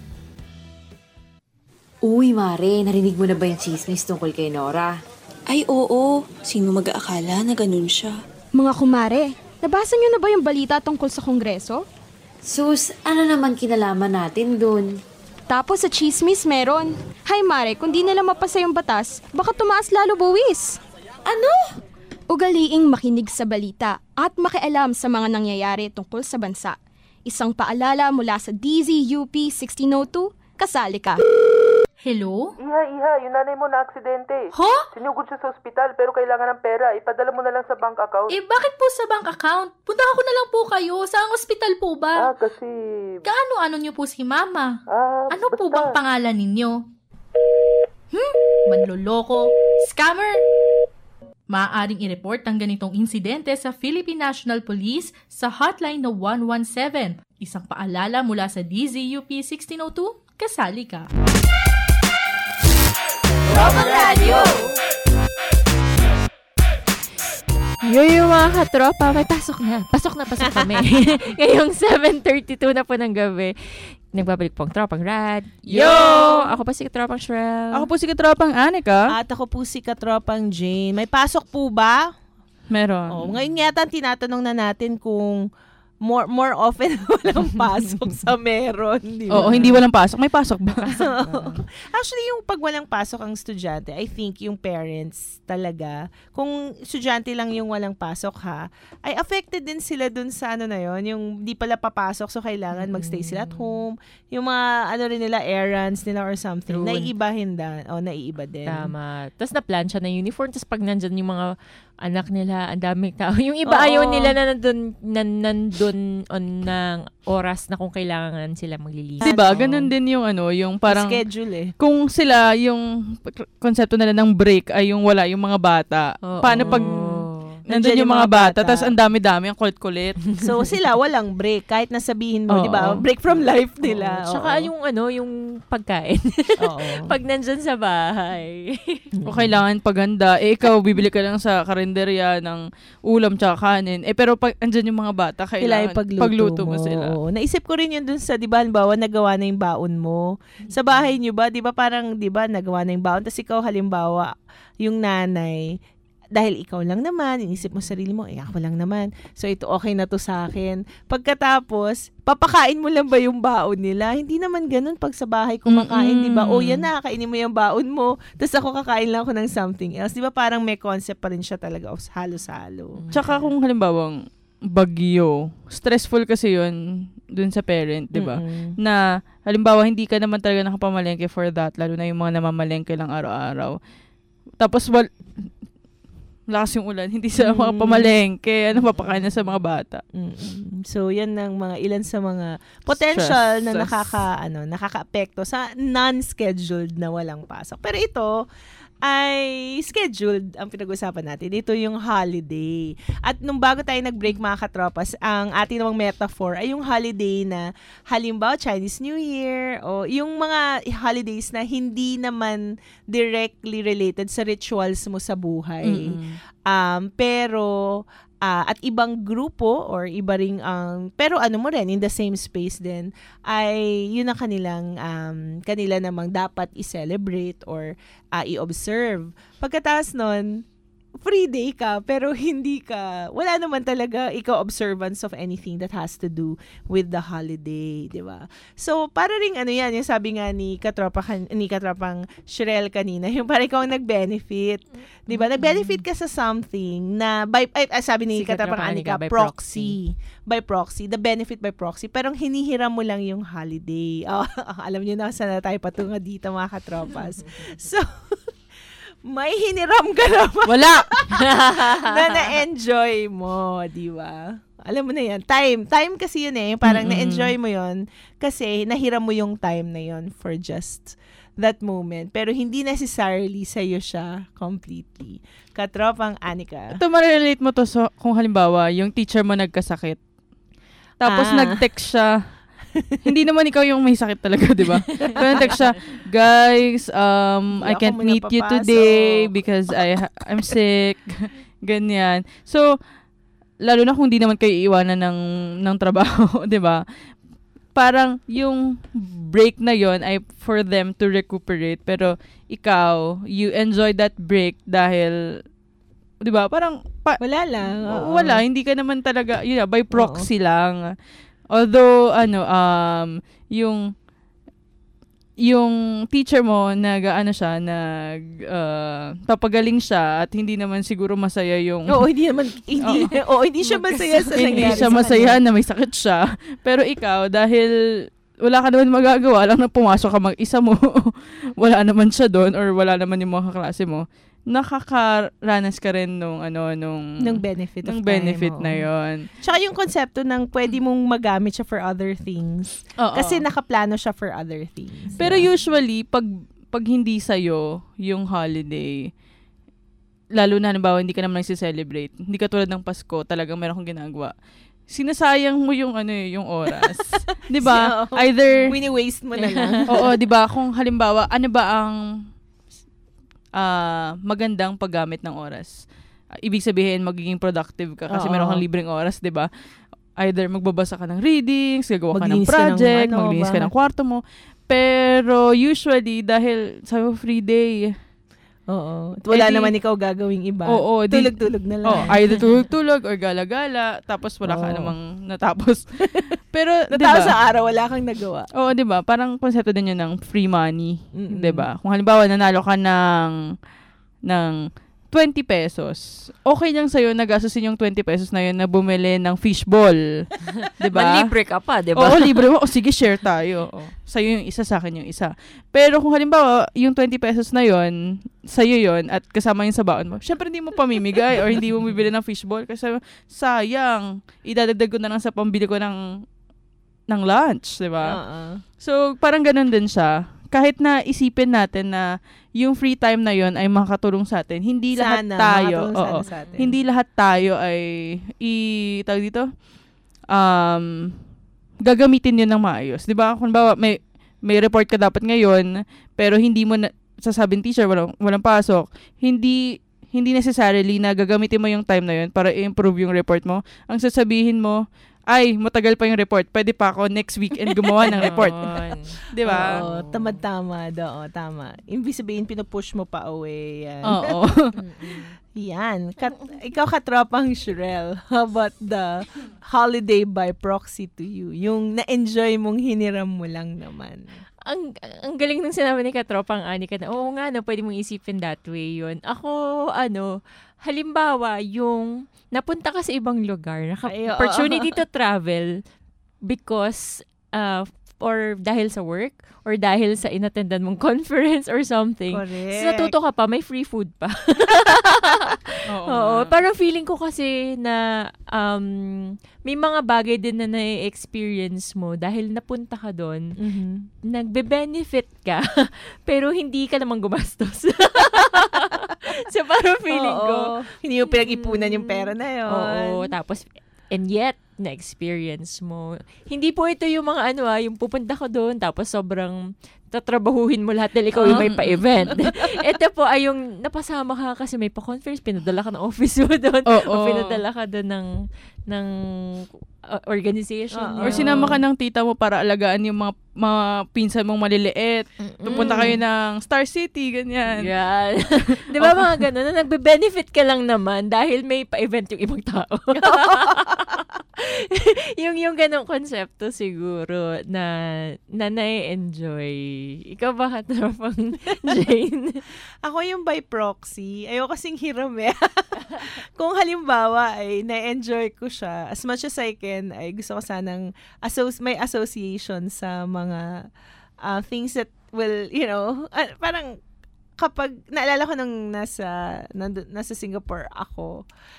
Uy, Mare, narinig mo na ba yung chismis tungkol kay Nora? Ay, oo. Sino mag-aakala na ganun siya? Mga kumare, nabasa niyo na ba yung balita tungkol sa Kongreso? Sus, ano naman kinalaman natin dun? Tapos sa chismis meron. Hay Mare, kung di nila mapasa yung batas, baka tumaas lalo buwis. Ano? Ugaliing makinig sa balita at makialam sa mga nangyayari tungkol sa bansa. Isang paalala mula sa D Z U P sixteen oh two, kasali ka. Hello? Iha, Iha, yung nanay mo na aksidente. Ha? Sinugod siya sa ospital pero kailangan ng pera. Ipadala mo na lang sa bank account. Eh, bakit po sa bank account? Punta ko na lang po kayo. Saang ospital po ba? Ah, kasi... Kaano-ano niyo po si Mama? Ah, ano basta. po bang pangalan ninyo? Hmm? Manloloko? Scammer? Maaaring i-report ang ganitong insidente sa Philippine National Police sa hotline na one one seven. Isang paalala mula sa D Z U P sixteen oh two, kasali ka. Tropang Radyo! Yo, mga katropa, may pasok na. Pasok na, pasok kami. Ngayong seven thirty-two na po ng gabi. Nagbabalik po ang Tropang Rad. Yo! Ako pa si Katropang Shrel. Ako po si Katropang Anika. At ako po si Katropang Jane. May pasok po ba? Meron. Oh, ngayon yata tinatanong na natin kung more more often walang pasok sa meron. Di ba? Oo, hindi walang pasok. May pasok ba? Actually, yung pag walang pasok ang estudyante, I think yung parents talaga, kung estudyante lang yung walang pasok ha, ay affected din sila dun sa ano na yon, yung di pala papasok so kailangan magstay sila at home. Yung mga ano rin nila, errands nila or something, True. naiibahin din. O, naiiba din. Tama. Tapos na-plan siya na uniform. Tapos pag nandyan yung mga anak nila, ang daming tao. Yung iba Oo. ayaw nila na nandun, na, nandun on ng oras na kung kailangan sila maglilinis. Diba? Ganun din yung ano, yung parang... schedule eh. Kung sila, yung konsepto nila ng break ay yung wala yung mga bata. Oo. Paano pag nandun yung mga bata, tapos ang dami-dami, ang kulit-kulit. So, sila walang break. Kahit nasabihin mo, Oo. di ba? Break from life nila. Oo. Tsaka yung ano, yung pagkain. Oo. Pag nandyan sa bahay. O kailangan paganda. Eh, ikaw, bibili ka lang sa karinderya ng ulam tsaka kanin. Eh, pero pag andyan yung mga bata, kailangan Kailangan pagluto, pagluto mo. mo sila. Oo. Naisip ko rin yun dun sa, di ba, halimbawa, nagawa na yung baon mo. Sa bahay nyo ba, di ba, parang, di ba, nagawa na yung baon. Tapos ikaw, halimbawa, yung nanay, dahil ikaw lang naman, inisip mo sarili mo, eh ako lang naman. So ito okay na to sa akin. Pagkatapos, papakain mo lang ba yung baon nila? Hindi naman ganun pag sa bahay kumakain, Mm-mm. di ba? O yan na, kainin mo yung baon mo. Tapos ako kakain lang ako ng something else. Di ba parang may concept pa rin siya talaga of halo-halo. Tsaka kung halimbawang bagyo, stressful kasi yun dun sa parent, di ba? Mm-mm. Na halimbawa hindi ka naman talaga nakapamalengke for that, lalo na yung mga namamalengke lang araw-araw. Tapos wal lakas yung ulan, hindi sa mga pamalengke, ano papakain na sa mga bata. Mm-mm. So yan ang mga ilan sa mga potential Stress. na nakaka ano, nakakaapekto sa non-scheduled na walang pasok. Pero ito ay scheduled ang pinag-usapan natin. Ito yung holiday. At nung bago tayo nag-break mga katropas, ang ating namang metaphor ay yung holiday na halimbawa Chinese New Year o yung mga holidays na hindi naman directly related sa rituals mo sa buhay. Mm-mm. Um, pero uh, at ibang grupo or iba ring ang pero ano mo rin in the same space din ay yun ang kanilang um, kanila namang dapat i-celebrate or uh, i-observe. Pagkatapos nun, free day ka pero hindi ka wala naman talaga ikaw observance of anything that has to do with the holiday, di ba? So para ring ano yan, yung sabi nga ni katropa ni katropang Shrel kanina, yung para ikaw ang nag-benefit, di ba? Nag-benefit ka sa something na by ay, ay, sabi ni Si katropang Katrapang Anika, Anika, by proxy. by proxy, the benefit by proxy, pero hinihiram mo lang yung holiday. Oh, alam niyo na saan na tayo patungo dito mga katropas. So may hiniram ka naman. Wala! na na-enjoy mo, di ba? Alam mo na yan. Time. Time kasi yun eh. Parang Mm-mm. na-enjoy mo yun kasi nahiram mo yung time na yun for just that moment. Pero hindi necessarily sa'yo siya completely. Katropang Anika. Ito, ma-relate mo to so, kung halimbawa, yung teacher mo nagkasakit. Tapos Ah. nag-text siya. Hindi naman ikaw yung may sakit talaga, di ba? Pero nag-text siya, guys, um, Hindi I ako can't muna meet you papasok." today because I ha- I'm sick. Ganyan. So, lalo na kung di naman kayo iiwanan ng, ng trabaho, di ba? Parang yung break na yon ay for them to recuperate. Pero ikaw, you enjoy that break dahil, di ba? Parang, pa- wala lang. Oo. wala. Hindi ka naman talaga, yun na, by proxy lang. Although, ano, um, yung, yung teacher mo, nag, ano siya, nag, uh, papagaling siya at hindi naman siguro masaya yung... Oo, hindi naman, hindi, oo, hindi siya masaya sa Hindi nangyari siya sa masaya kanya. na may sakit siya. Pero ikaw, dahil wala ka naman magagawa, lang na pumasok ka mag-isa mo, wala naman siya doon or wala naman yung mga kaklase mo, nakakaranas ka rin nung ano nung ng benefit of ng time, benefit oo. na yon. Tsaka yung konsepto ng pwede mong magamit siya for other things. Oo. Kasi nakaplano siya for other things. Pero usually pag pag hindi sa'yo yung holiday, lalo na halimbawa hindi ka naman nagse-celebrate, hindi ka tulad ng Pasko, talagang meron kang ginagawa, sinasayang mo yung ano eh, yung oras. 'Di ba? So, Either wini-waste mo na lang. Oo, 'di ba? Kung halimbawa, ano ba ang uh, magandang paggamit ng oras? Uh, ibig sabihin magiging productive ka kasi Oo. meron kang libreng oras, 'di ba? Either magbabasa ka ng readings, gagawa ka ng Maglinis ka ng project, ano, maglinis ka bahay. ng kwarto mo. Pero usually dahil sa free day, Oo. Wala edi- naman ikaw gagawing iba. Oo, di- Tulog-tulog na lang. Oh, either tulog-tulog or gala-gala, tapos wala ka Oo. namang natapos. Pero, di Natapos ba? sa araw, wala kang nagawa. Oo, di ba? Parang konsepto din yun ng free money. Mm-mm. Di ba? Kung halimbawa, nanalo ka ng, ng twenty pesos, okay lang sa'yo na gastusin yung twenty pesos na yun na bumili ng fishball. Di ba? Manlibre ka pa, di ba? Oo, libre mo. O sige, share tayo. O, sa'yo yung isa, sa akin yung isa. Pero kung halimbawa, yung twenty pesos na yun, sa'yo yun, at kasama yung sa baon mo, syempre hindi mo pamimigay or hindi mo bibili ng fishball kasi sayang, idadagdag ko na lang sa pambili ko ng ng lunch, di ba? Oo. So, parang ganun din siya. kahit na isipin natin na yung free time na yon ay makakatulong sa atin, hindi lahat Sana, tayo, makakatulong oo, sana sa atin. hindi lahat tayo ay i tawag dito, um, gagamitin yun ng maayos. Di ba? Kung bawa, may, may report ka dapat ngayon, pero hindi mo na, sasabing teacher, walang, walang pasok, hindi, hindi necessarily na gagamitin mo yung time na yun para i-improve yung report mo. Ang sasabihin mo, ay, matagal pa yung report. Pwede pa ako next weekend gumawa ng report. Di ba? Oo, tamad-tama. Oo, tama. Ibig sabihin, pinupush mo pa away. Yan. Oo. Yan. Kat- ikaw katropang Shrel, how about the holiday by proxy to you? Yung na-enjoy mong hiniram mo lang naman. Ang ang galing nung sinabi ni Katropang Anika na, oo nga, no, pwede mong isipin that way yun. Ako, ano, halimbawa, yung napunta ka sa ibang lugar, naka- Ay, oo. opportunity to travel because, uh, or dahil sa work, or dahil sa inattendan mong conference or something. Correct. So, natuto ka pa, may free food pa. Oo. Oo, parang feeling ko kasi na um, may mga bagay din na na-experience mo dahil napunta ka doon, Mhm. nagbe-benefit ka, pero hindi ka naman gumastos. So, parang feeling Oo. ko, Hindi mo pinag-ipunan yung pera na yun. oo, tapos, and yet, na-experience mo. Hindi po ito yung mga ano ah, yung pupunta ko doon, tapos sobrang tatrabahuhin mo lahat dahil ikaw yung may pa-event. Ito po ay yung napasama ka kasi may pa-conference, pinadala ka ng office mo doon, Oo. o pinadala ka doon ng, ng uh, organization. Oo. Or sinama ka ng tita mo para alagaan yung mga, mga pinsan mong maliliit. Pupunta kayo ng Star City, ganyan. Yan. Di ba mga ganun? Na nagbe-benefit ka lang naman dahil may pa-event yung ibang tao. yung yung ganong konsepto siguro na na na-enjoy. Ikaw ba katropang Jane? Ako yung by proxy. Ayoko kasing hiram eh. Kung halimbawa ay na-enjoy ko siya, as much as I can, ay gusto ko sanang asso- may association sa mga uh, things that will, you know, uh, parang kapag, naalala ko nung nasa, nando, nasa Singapore ako,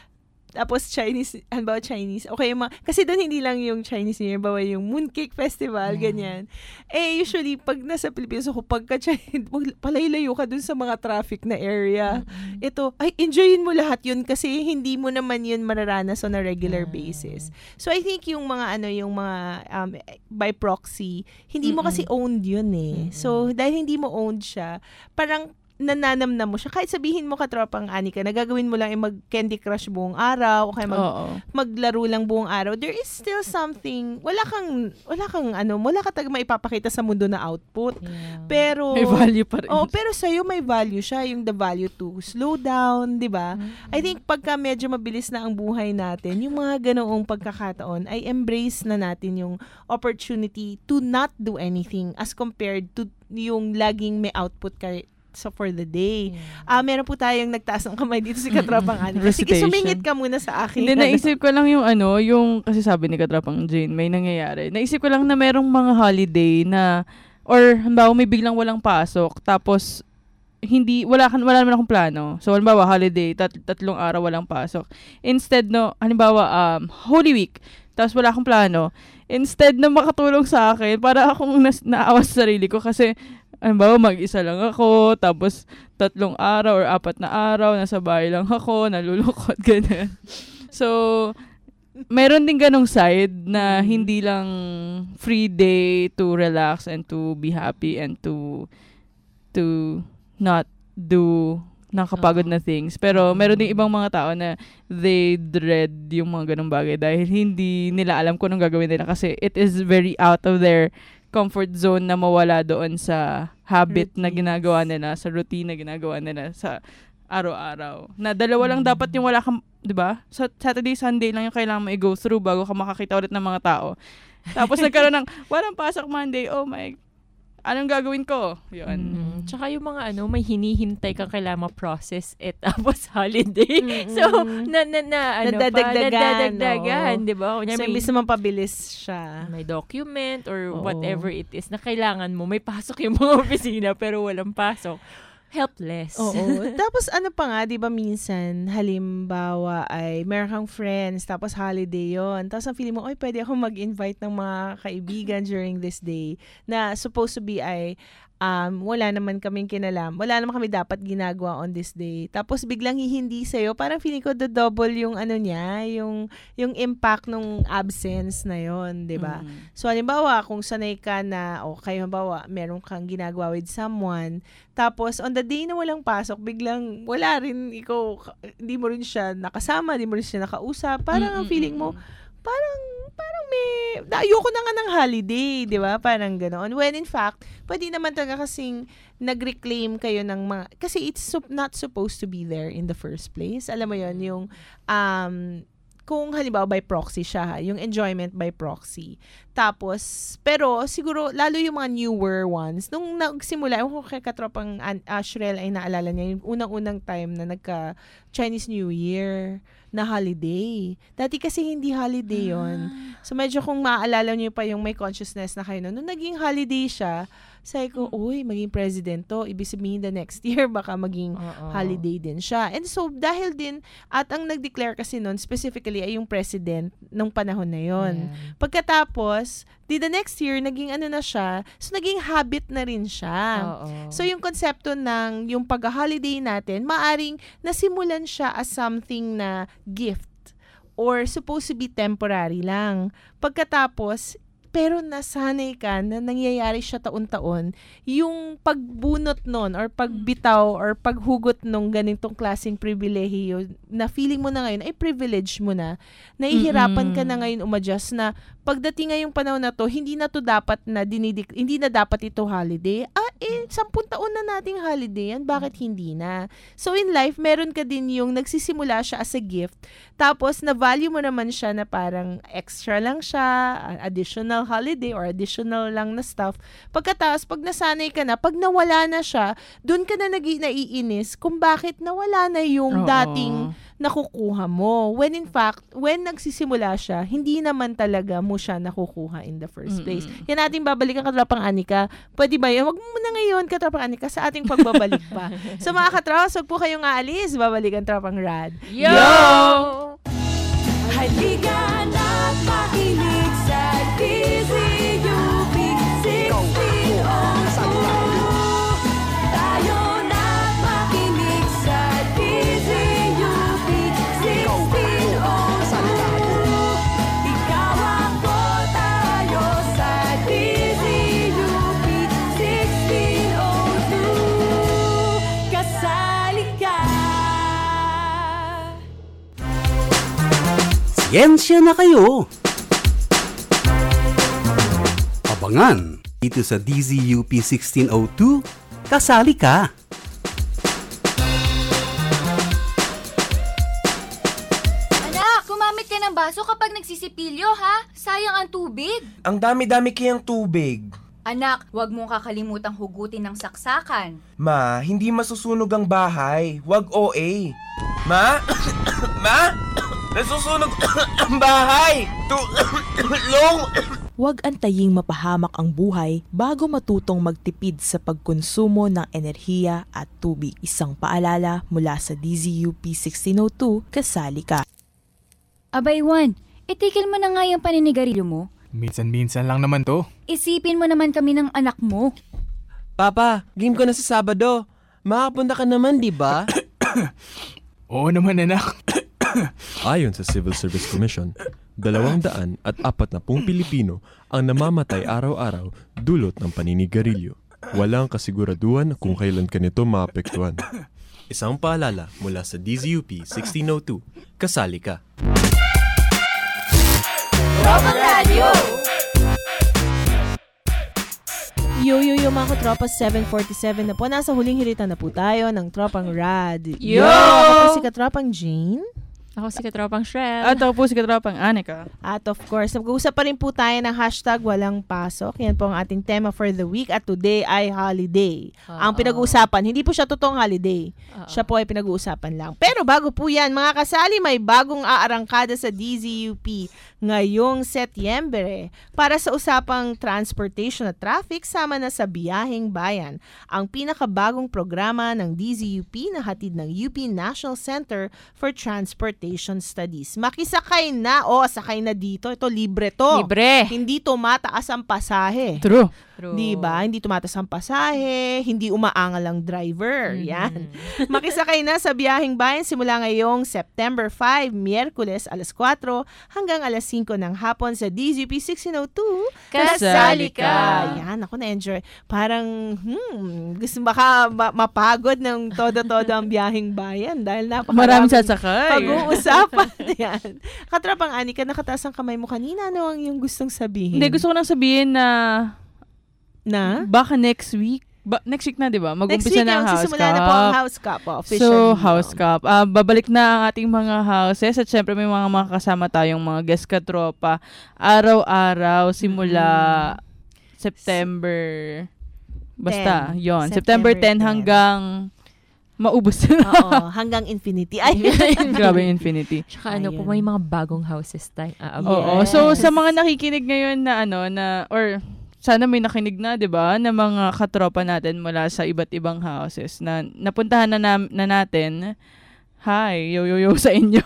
tapos Chinese, halimbawa Chinese, okay, yung mga, kasi doon hindi lang yung Chinese New Year, bawa yung Mooncake Festival, ganyan. Eh, usually, pag nasa Pilipinas ako, pagka Chinese, palaylayo ka doon sa mga traffic na area, mm-hmm. ito, ay, enjoyin mo lahat yun kasi hindi mo naman yun mararanas on a regular mm-hmm. basis. So, I think yung mga, ano, yung mga, um, by proxy, hindi mo mm-hmm. kasi owned yun eh. Mm-hmm. So, dahil hindi mo owned siya, parang, nananamnam mo siya. Kahit sabihin mo katropang Anika, nagagawin mo lang yung mag-Candy Crush buong araw, o kaya mag, maglaro lang buong araw, there is still something, wala kang, wala kang, ano, wala ka talaga maipapakita sa mundo na output. Yeah. Pero, may value pa rin. Oh, pero sa'yo may value siya, yung the value to slow down, di ba? Mm-hmm. I think pagka medyo mabilis na ang buhay natin, yung mga ganoong pagkakataon, ay embrace na natin yung opportunity to not do anything as compared to yung laging may output ka so for the day. Ah, yeah. uh, meron po tayong nagtaas ng kamay dito si Katropang Anika. Sige, sumingit ka muna sa akin. Hindi, naisip ko lang yung ano, yung, kasi sabi ni Katropang Jane, may nangyayari. Naisip ko lang na merong mga holiday na, or halimbawa may biglang walang pasok, tapos, hindi, wala, wala naman akong plano. So, halimbawa, holiday, tat, tatlong araw walang pasok. Instead, no, halimbawa, um, Holy Week, tapos wala akong plano. Instead na makatulong sa akin, para akong nas, naawas sa sarili ko kasi, ano ba, mag-isa lang ako, tapos tatlong araw or apat na araw, nasa bahay lang ako, nalulungkot, ganun. So, meron din ganong side na hindi lang free day to relax and to be happy and to to not do nakapagod na things. Pero meron din ibang mga tao na they dread yung mga ganong bagay dahil hindi nila alam kung anong gagawin nila kasi it is very out of their comfort zone na mawala doon sa habit routines na ginagawa nila, sa routine na ginagawa nila sa araw-araw. Na dalawa lang mm. dapat yung wala kang, di ba? Sa Saturday, Sunday lang yung kailangan mo i-go through bago ka makakita ulit ng mga tao. Tapos nagkaroon ng, walang pasok Monday, oh my, anong gagawin ko? Yun. Mm. Tsaka yung mga ano, may hinihintay kang kailangan ma-process it tapos holiday. Mm-hmm. So, na, na, na, ano nadadagdagan, pa, nadadagdagan, no? Di ba? So, may, imbis na mapabilis siya. May document or Oo. whatever it is na kailangan mo. May pasok yung mga opisina pero walang pasok. Helpless. Oo. Tapos ano pa nga, di ba minsan, halimbawa ay meron kang friends, tapos holiday yon. Tapos ang feeling mo, oy, pwede ako mag-invite ng mga kaibigan during this day na supposed to be ay um, wala naman kaming kinalam. Wala naman kami dapat ginagawa on this day. Tapos biglang hihindi sa'yo. Parang feeling ko the double yung ano niya, yung, yung impact ng absence na yon, di ba? Mm-hmm. So, halimbawa, kung sanay ka na, o kayo, halimbawa, meron kang ginagawa with someone, tapos on the day na walang pasok, biglang wala rin, ikaw, hindi mo rin siya nakasama, hindi mo rin siya nakausap. Parang mm-hmm. ang feeling mo, parang, parang may, ayoko na nga ng holiday, di ba? Parang ganoon. When in fact, pwede naman talaga kasing nag-reclaim kayo ng mga, kasi it's so, not supposed to be there in the first place. Alam mo yon yung, um, kung halimbawa by proxy siya, yung enjoyment by proxy. Tapos, pero siguro, lalo yung mga newer ones, nung nagsimula, yung kay katropang Ashrel ay naalala niya, yung unang-unang time na nagka-Chinese New Year na holiday. Dati kasi hindi holiday yon. So, medyo kung maaalala niyo pa yung may consciousness na kayo, nung naging holiday siya, sabi ko, uy, maging president to. Ibig sabihin the next year, baka maging Uh-oh. holiday din siya. And so, dahil din, at ang nag-declare kasi nun, specifically, ay yung president nung panahon na yon. Yeah. Pagkatapos, di the next year, naging ano na siya, so naging habit na rin siya. Uh-oh. So, yung konsepto ng, yung pag-holiday natin, maaring nasimulan siya as something na gift or supposed to be temporary lang. Pagkatapos, pero nasanay ka na nangyayari siya taon-taon, yung pagbunot nun or pagbitaw or paghugot nung ganitong klaseng pribilehiyo na feeling mo na ngayon ay privilege mo na, nahihirapan mm-hmm. ka na ngayon umadjust na pagdating ngayong panahon na to, hindi na to dapat na dinidik, hindi na dapat ito holiday. Ah, eh, sampung taon na nating holiday yan, bakit hindi na? So in life, meron ka din yung nagsisimula siya as a gift, tapos na-value mo naman siya na parang extra lang siya, additional holiday or additional lang na stuff. Pagkatapos, pag nasanay ka na, pag nawala na siya, dun ka na nag- naiinis kung bakit nawala na yung Oo. dating nakukuha mo. When in fact, when nagsisimula siya, hindi naman talaga mo siya nakukuha in the first place. Mm-hmm. Yan natin babalikan, Katrapang Anika. Pwede ba yun? Wag mo na ngayon, Katrapang Anika, sa ating pagbabalik pa. So mga katrapas, wag po kayong aalis. Babalikan Trapang Rad. Yo! Yo! Halika na't makinig sa D Z U P sixteen oh two. Tayo na't makinig sa D Z U P sixteen oh two. Ikaw ako, tayo sa D Z U P sixteen oh two. Kasali ka. Siyensya na kayo! Abangan dito sa D Z U P sixteen oh two, kasali ka! Anak, gumamit ka ng baso kapag nagsisipilyo, ha? Sayang ang tubig. Ang dami-dami kayang tubig. Anak, huwag mong kakalimutang hugutin ng saksakan. Ma, hindi masusunog ang bahay. Huwag O A. Ma? Ma? Nasusunog ang bahay! Tulong! Huwag antaying mapahamak ang buhay bago matutong magtipid sa pagkonsumo ng enerhiya at tubig. Isang paalala mula sa D Z U P sixteen oh two, kasali ka. Abay Juan, itigil mo na nga yung paninigarilyo mo. Minsan-minsan lang naman to. Isipin mo naman kami ng anak mo. Papa, game ko na sa Sabado. Makapunta ka naman, di ba? Oo naman, anak. Ayon sa Civil Service Commission, dalawang daan at apat na pung Pilipino ang namamatay araw-araw dulot ng paninigarilyo. Walang kasiguraduhan kung kailan ka nito maapektuhan. Isang paalala mula sa D Z U P sixteen oh two, kasali ka. Tropang Radio! Yo, yo, yo mga katropa, seven forty-seven na po. Nasa huling hiritan na po tayo ng Tropang Rad. Yo! Ako si Katropang Jane. Ako si Katropang Shrel. At ako po si Katropang Anika. At of course, nag-uusap pa rin po tayo ng hashtag walang pasok. Yan po ang ating tema for the week. At today ay holiday. Uh-oh. Ang pinag-uusapan, hindi po siya totoong holiday. Uh-oh. Siya po ay pinag-uusapan lang. Pero bago po yan, mga kasali, may bagong aarangkada sa D Z U P ngayong Setyembre para sa usapang transportation at traffic sama na sa Biyaheng Bayan. Ang pinakabagong programa ng D Z U P na hatid ng U P National Center for Transportation Studies. Makisakay na o sakay na dito. Ito libre to. Libre. Hindi to mataas ang pasahe. True. True. Di ba? Hindi tumataas ang pasahe, hindi umaangal ang driver. Mhm. Yan. Makisakay na sa biyaheng bayan simula ngayong September five, Miyerkules, alas kwatro hanggang alas singko ng hapon sa D Z U P sixteen oh two. Kasali ka. Yan, ako na-enjoy. Parang, hmm, gusto baka ma- mapagod ng todo-todo ang biyaheng bayan dahil Maraming napakaraming sasakay. pag-uusapan. Yan. Katrapang Anika, nakataas ang kamay mo kanina. Ano ang iyong gustong sabihin? Hindi, gusto ko nang sabihin na na baka next week. Ba- next week na, di ba? Next Mag-umpisa week, na ang House magsisimula na po ang House Cup. Oh, officially. So, House Cup. Ah, babalik na ang ating mga houses at syempre may mga mga kasama tayong mga guest katropa. Araw-araw, simula September. Basta, yon September ten hanggang maubos. Oo, hanggang infinity. Ay, grabe infinity. Tsaka ano po, may mga bagong houses tayo. Uh, Oo. So, sa mga nakikinig ngayon na ano, na, or sana may nakinig na, di ba, na mga katropa natin mula sa iba't ibang houses na napuntahan na, na, na natin. Hi, yo yo yo sa inyo.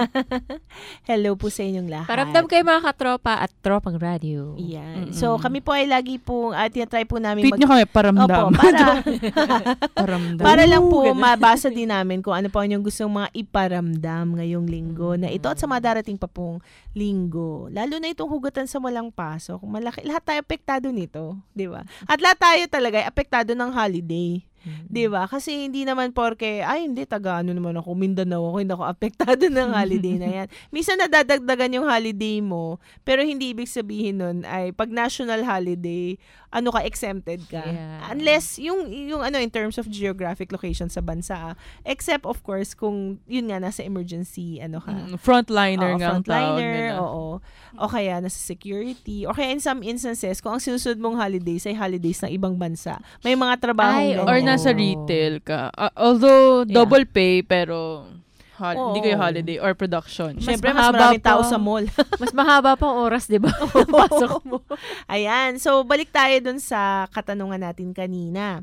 Hello po sa inyong lahat. Paramdam kayo mga katropa at Tropang Radio. Yan. So, kami po ay lagi po, at uh, try po namin Tweet nyo kami, paramdam. Opo, para, paramdam. para lang po Ganun. mabasa din namin kung ano po ang inyong gustong mga iparamdam ngayong linggo na ito at sa mga darating pa pong linggo. Lalo na itong hugatan sa walang pasok. Malaki, lahat tayo apektado nito. Di ba? At lahat tayo talaga ay apektado ng holiday. Mm-hmm. 'Di ba? Kasi hindi naman porke ay hindi taga ano naman ako, Mindanao ako, hindi ako apektado ng holiday na 'yan. Minsan nadadagdagan yung holiday mo, pero hindi ibig sabihin nun ay pag national holiday, ano ka exempted ka. Yeah. Unless yung yung ano in terms of geographic location sa bansa, except of course kung yun nga nasa emergency ano ka. Mm, frontliner Oo, nga ang tawag frontliner, nila. oo. O kaya nasa security, o kaya in some instances kung ang sinusunod mong holidays ay holidays ng ibang bansa. May mga trabaho Ay, ganyan. or nasa retail ka. Uh, although, Yeah. double pay, pero hol- Oo. hindi kayo holiday or production. Siyempre, mas maraming tao sa mall. Mas mahaba pang oras, di ba? Pasok mo. Ayan. So, balik tayo dun sa katanungan natin kanina.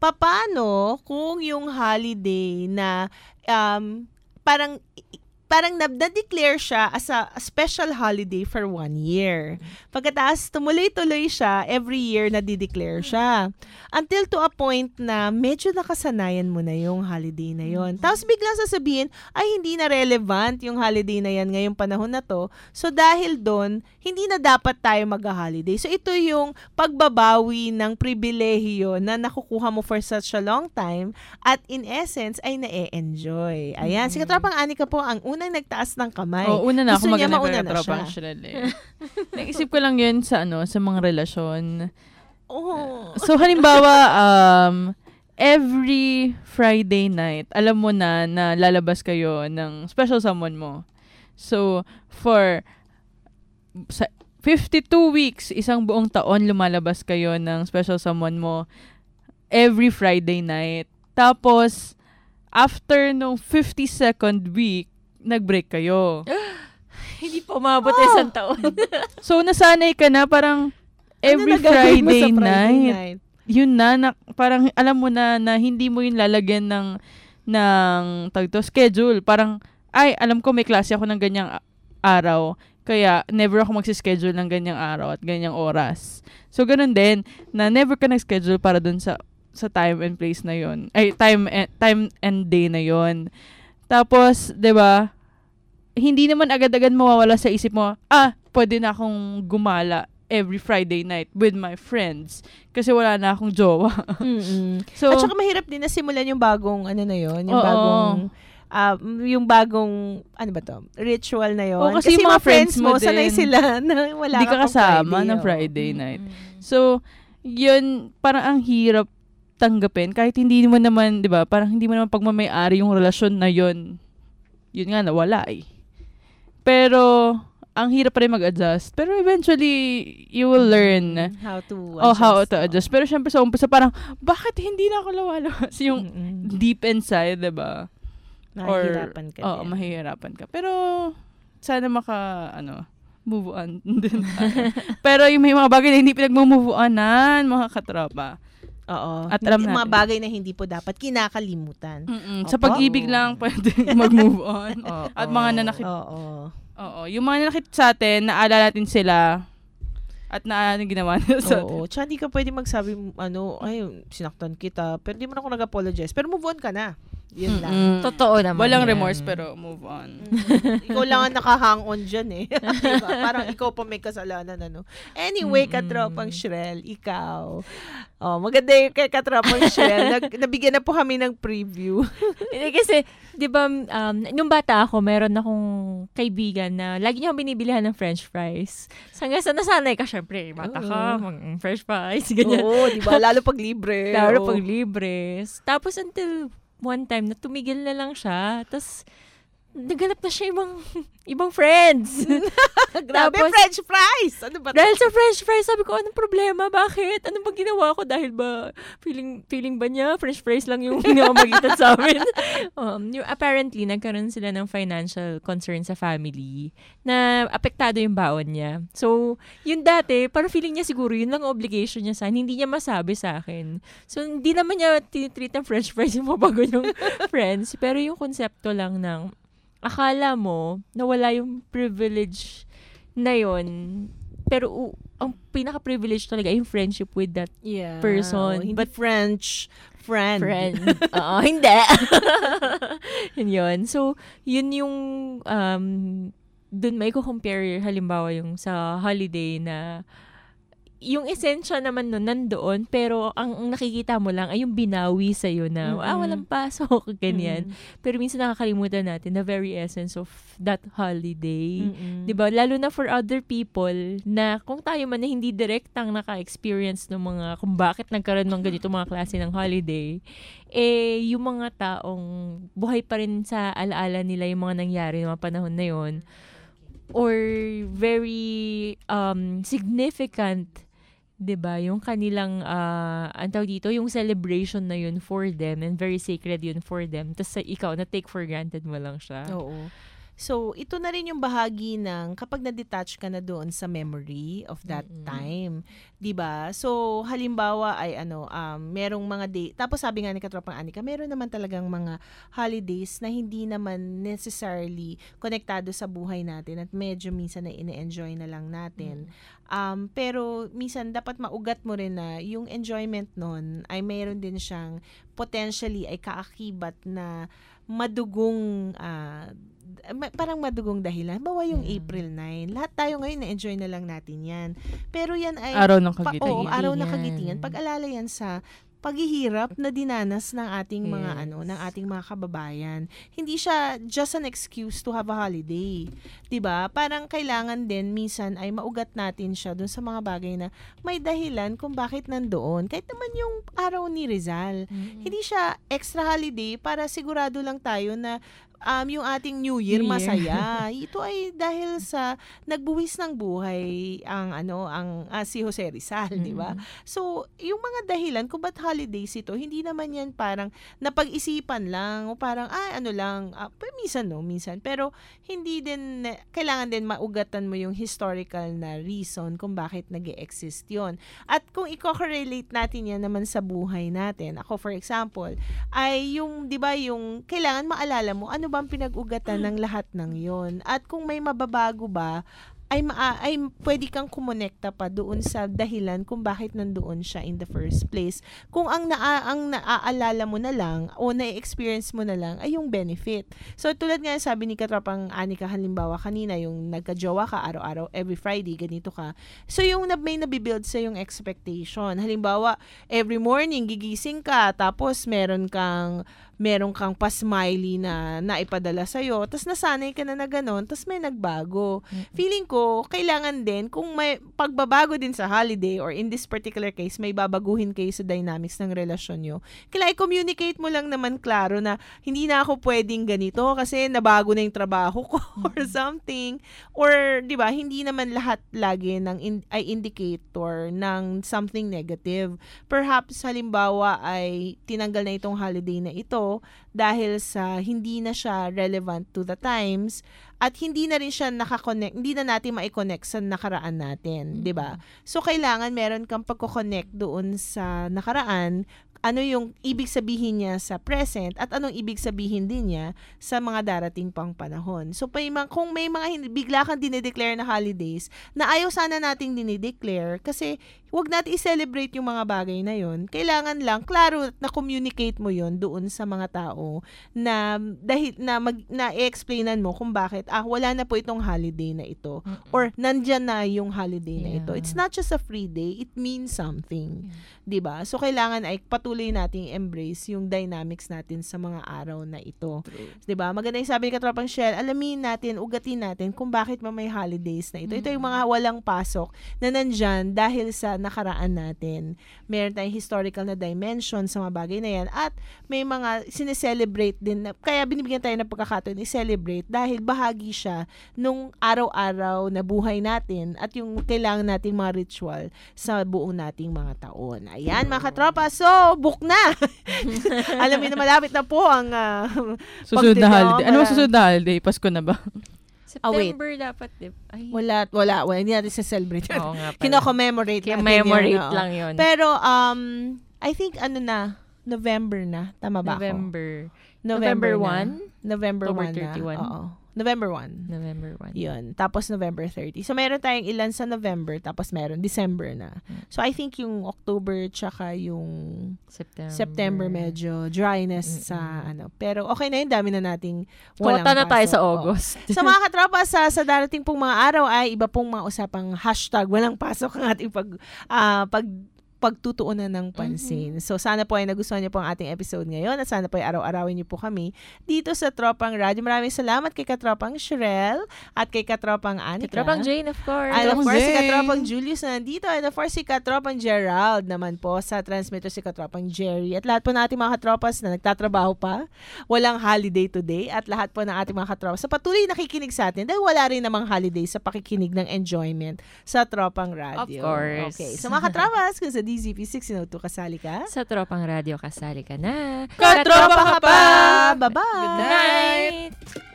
Paano kung yung holiday na um, parang parang na-declare siya as a, a special holiday for one year. Pagkatapos, tumuloy-tuloy siya, every year na-declare siya. Until to a point na medyo nakasanayan mo na yung holiday na yon. Tapos biglang sasabihin, ay hindi na relevant yung holiday na yan ngayong panahon na to. So dahil doon, hindi na dapat tayo mag-holiday. So ito yung pagbabawi ng pribilehiyo na nakukuha mo for such a long time at in essence ay na-e-enjoy. Ayan, si Katrapang Anika po ang unang nagtaas ng kamay. Oh, una na Gusto ako niya maganda mauna kay na Katropang siya. Shirley. Naisip ko lang yun sa ano, sa mga relasyon. Oh. So halimbawa, um, every Friday night, alam mo na na lalabas kayo ng special someone mo. So, for sa fifty-two weeks, isang buong taon, lumalabas kayo ng special someone mo every Friday night. Tapos, after nung fifty-second week, nag-break kayo. Hindi pa umabot oh. isang taon. So, nasanay ka na parang every ano Friday, Friday, Friday night, night, yun na, na, parang alam mo na na hindi mo yun lalagyan ng ng tag to, schedule. Parang, ay, alam ko may klase ako ng ganyang araw. Kaya, never ako magsischedule ng ganyang araw at ganyang oras. So, ganun din, na never ka nag-schedule para dun sa sa time and place na yon. Ay, time and, time and day na yon. Tapos, 'di ba? Hindi naman agad-agad mawawala sa isip mo, ah, pwede na akong gumala every Friday night with my friends kasi wala na akong jowa. So, at saka mahirap din na simulan yung bagong ano na yon, yung oo. bagong uh, yung bagong ano ba to? Ritual na yon. Oo, kasi, kasi mga mga friends mo, din, sanay sila na wala di ka kasama Friday, ng oh. Friday night. So, yun, parang ang hirap tanggapin kahit hindi mo naman, 'di ba? Parang hindi mo naman pagmamay-ari yung relasyon na 'yon. Yun nga nawala eh. Pero ang hirap pa rin mag-adjust. Pero eventually you will learn how to adjust. Oh, how to adjust. Pero syempre sa umpisa parang bakit hindi na ako lumalabas yung Mm-mm. deep inside, 'di ba? Mahihirapan ka Oo, din. mahihirapan ka. Pero sana maka ano move on din. Pero yung may mga bagay na hindi pinag-move onan, mga katropa. Oo. At alam mga natin. bagay na hindi po dapat kinakalimutan. Mm-mm. Sa pag-ibig lang pwede mag-move on. At mga nanakit. Oo. Oo. Yung mga nanakit sa atin, naalala natin sila at na ano ginawa niya sa Oo. Tsaka hindi ka pwede magsabi, ano, ay, sinaktan kita. Pero di mo na ako nag-apologize. Pero move on ka na. Yun lang. Mm-mm. Totoo naman. Walang yan. remorse pero move on. Ikaw lang ang nakahang on dyan eh. Diba? Parang ikaw pa may kasalanan, ano. Anyway, Mm-mm. katropang Shrel, ikaw. Oh, maganda yung kay katropang Shrel. Nag, nabigyan na po kami ng preview. Hindi kasi, di ba, um, nung bata ako, meron akong kaibigan na lagi niya akong binibilihan ng french fries. Hanggang sa nasanay ka, syempre, bata ka, mag french fries, ganyan. Oo, di ba? Lalo pag libre. Lalo Oo. pag libre. Tapos until one time na tumigil na lang siya. Tapos, naghanap na siya ibang, ibang friends. Grabe, Tapos, french fries! Ano ba? dahil sa french fries, sabi ko, anong problema? Bakit? Ano ba ginawa ko? Dahil ba, feeling feeling ba niya, french fries lang yung namamagitan sa amin? um, yung, apparently, nagkaroon sila ng financial concern sa family na apektado yung baon niya. So, yun dati, parang feeling niya siguro, yun lang obligation niya sa akin. Hindi niya masabi sa akin. So, hindi naman niya tinitreat ng french fries yung mabago yung friends. Pero yung konsepto lang ng akala mo na wala yung privilege na yun. Pero uh, ang pinaka-privilege talaga yung friendship with that Yeah. person. Hindi But French friend. friend. Oo, hindi. Yun yun. So, yun yung um, dun may ko-compare halimbawa yung sa holiday na yung esensya naman nun nandoon, pero ang, ang nakikita mo lang ay yung binawi sa'yo na, Mm-mm. ah, walang pasok, ganyan. Mm-mm. Pero minsan nakakalimutan natin the very essence of that holiday. Mm-mm. 'Di ba? Lalo na for other people na kung tayo man na hindi direktang naka-experience ng mga, kung bakit nagkaroon ng ganito mga klase ng holiday, eh, yung mga taong buhay pa rin sa alaala nila yung mga nangyari ng mga panahon na yon, or very um, significant, 'di ba, yung kanilang uh, ang tawag dito, yung celebration na yun for them and very sacred yun for them. Tapos ikaw na take for granted mo lang siya. Oo. So, ito na rin yung bahagi ng kapag na-detach ka na doon sa memory of that Mm-mm. time. 'Di ba? So, halimbawa ay ano, um, merong mga day, tapos sabi nga ni Katropang Anika, meron naman talagang mga holidays na hindi naman necessarily konektado sa buhay natin at medyo minsan na ine-enjoy na lang natin. Um, pero minsan dapat maugat mo rin na yung enjoyment nun ay mayroon din siyang potentially ay kaakibat na madugong uh, parang madugong dahilan. Bawa yung mm. April ninth. Lahat tayo ngayon na-enjoy na lang natin yan. Pero yan ay araw ng pa, kagitingan. oo, araw ng kagitingan. Pag-alala yan sa paghihirap na dinanas ng ating mga Yes. ano, ng ating mga kababayan. Hindi siya just an excuse to have a holiday. 'Di ba? Parang kailangan din minsan ay maugat natin siya dun sa mga bagay na may dahilan kung bakit nandoon. Kahit naman yung araw ni Rizal. Mm-hmm. Hindi siya extra holiday para sigurado lang tayo na um, yung ating New Year New Year. masaya. Ito ay dahil sa nagbuwis ng buhay ang ano ang uh, si Jose Rizal, mm-hmm. 'di ba? So, yung mga dahilan kung ba't holidays ito, hindi naman yan parang napag-isipan lang o parang ah ano lang, uh, minsan no, minsan. Pero hindi din kailangan din maugatan mo yung historical na reason kung bakit nag-e-exist 'yon. At kung i-correlate natin yan naman sa buhay natin. Ako for example, ay yung 'di ba yung kailangan maalala mo ano bang pinag-ugatan ng lahat ng yon, at kung may mababago ba ay maa- ay pwede kang kumonekta pa doon sa dahilan kung bakit nandoon siya in the first place. Kung ang naa ang naaalala mo na lang o na-experience mo na lang ay yung benefit. So tulad nga sabi ni Katropang Anika halimbawa kanina, yung nagka-jowa ka araw-araw, every Friday ganito ka. So yung na, may nabibuild sa yung expectation. Halimbawa, every morning gigising ka tapos meron kang meron kang pa-smiley na naipadala sa'yo, tapos nasanay ka na na gano'n, tapos may nagbago. Mm-hmm. Feeling ko, kailangan din, kung may pagbabago din sa holiday, or in this particular case, may babaguhin kayo sa dynamics ng relasyon nyo, kailangan i-communicate mo lang naman klaro na, hindi na ako pwedeng ganito, kasi nabago na yung trabaho ko, mm-hmm. or something. Or, di ba, hindi naman lahat lagi ng in- ay indicator ng something negative. Perhaps, halimbawa, ay tinanggal na itong holiday na ito, dahil sa hindi na siya relevant to the times at hindi na rin siya nakakonect, hindi na natin mai-connect sa nakaraan natin, mm-hmm. 'di ba? So kailangan meron kang pagko-connect doon sa nakaraan ano yung ibig sabihin niya sa present at anong ibig sabihin din niya sa mga darating pang panahon. So, may mga, kung may mga hindi, bigla kang dinideclare na holidays na ayaw sana nating dinideclare kasi huwag natin i-celebrate yung mga bagay na yon. Kailangan lang, klaro, na communicate mo yon doon sa mga tao na dahil na mag na i-explainan mo kung bakit ah wala na po itong holiday na ito Mm-mm. or nandyan na yung holiday yeah. na ito. It's not just a free day, it means something. Yeah. 'Di ba? So kailangan ay patuloy nating embrace yung dynamics natin sa mga araw na ito. 'Di ba? Maganda yung sabi ni Katropang Shell, alamin natin, ugatin natin kung bakit ba may holidays na ito. Mm-hmm. Ito yung mga walang pasok na nandyan dahil sa nakaraan natin. Meron tayong historical na dimension sa mga bagay na yan at may mga sineselebrate din na, kaya binibigyan tayo ng pagkakataon i-celebrate dahil bahagi siya nung araw-araw na buhay natin at yung kailangan nating mga ritual sa buong nating mga taon. Ayan mga katropa, so book na! Alam mo na malapit na po ang uh, susunod na holiday. Ano susunod na holiday? Pasko na ba? September oh, dapat, di Ay. Wala, wala, wala. Hindi natin sa-celebrate. Oo nga pala. Kino-commemorate natin Commemorate yan. lang yun. Pero, um, I think, ano na, November na. Tama ba November. ako? November. November first? November October first thirty-one? na. Oo. November first. November first. Yun. Tapos November thirtieth. So, meron tayong ilan sa November, tapos meron December na. So, I think yung October tsaka yung September, September medyo dryness Mm-mm. sa ano. Pero okay na yun. Dami na nating walang pasok. na tayo sa August. So, mga katropa, sa, sa darating pong mga araw ay iba pong mga usapang hashtag walang pasok ang ating pag, uh, pag pagtutuunan ng pansin. Mm-hmm. So, sana po ay nagustuhan niyo po ang ating episode ngayon at sana po ay araw-arawin niyo po kami dito sa Tropang Radio. Maraming salamat kay Katropang Sherelle at kay Katropang Anika. Katropang Jane, of course. And of course, si Katropang Julius na nandito. And of course, si Katropang Gerald naman po sa transmitter, si Katropang Jerry. At lahat po ng ating mga katropas na nagtatrabaho pa, walang holiday today. At lahat po ng ating mga katropas sa patuloy nakikinig sa atin dahil wala rin namang holiday sa pakikinig ng enjoyment sa Tropang Radio. Of course. Okay. So mga katropas, kung sa D Z P sixteen oh two kasali ka? Sa Tropang Radio kasali ka na. Katropa ka pa! Bye-bye! Good night!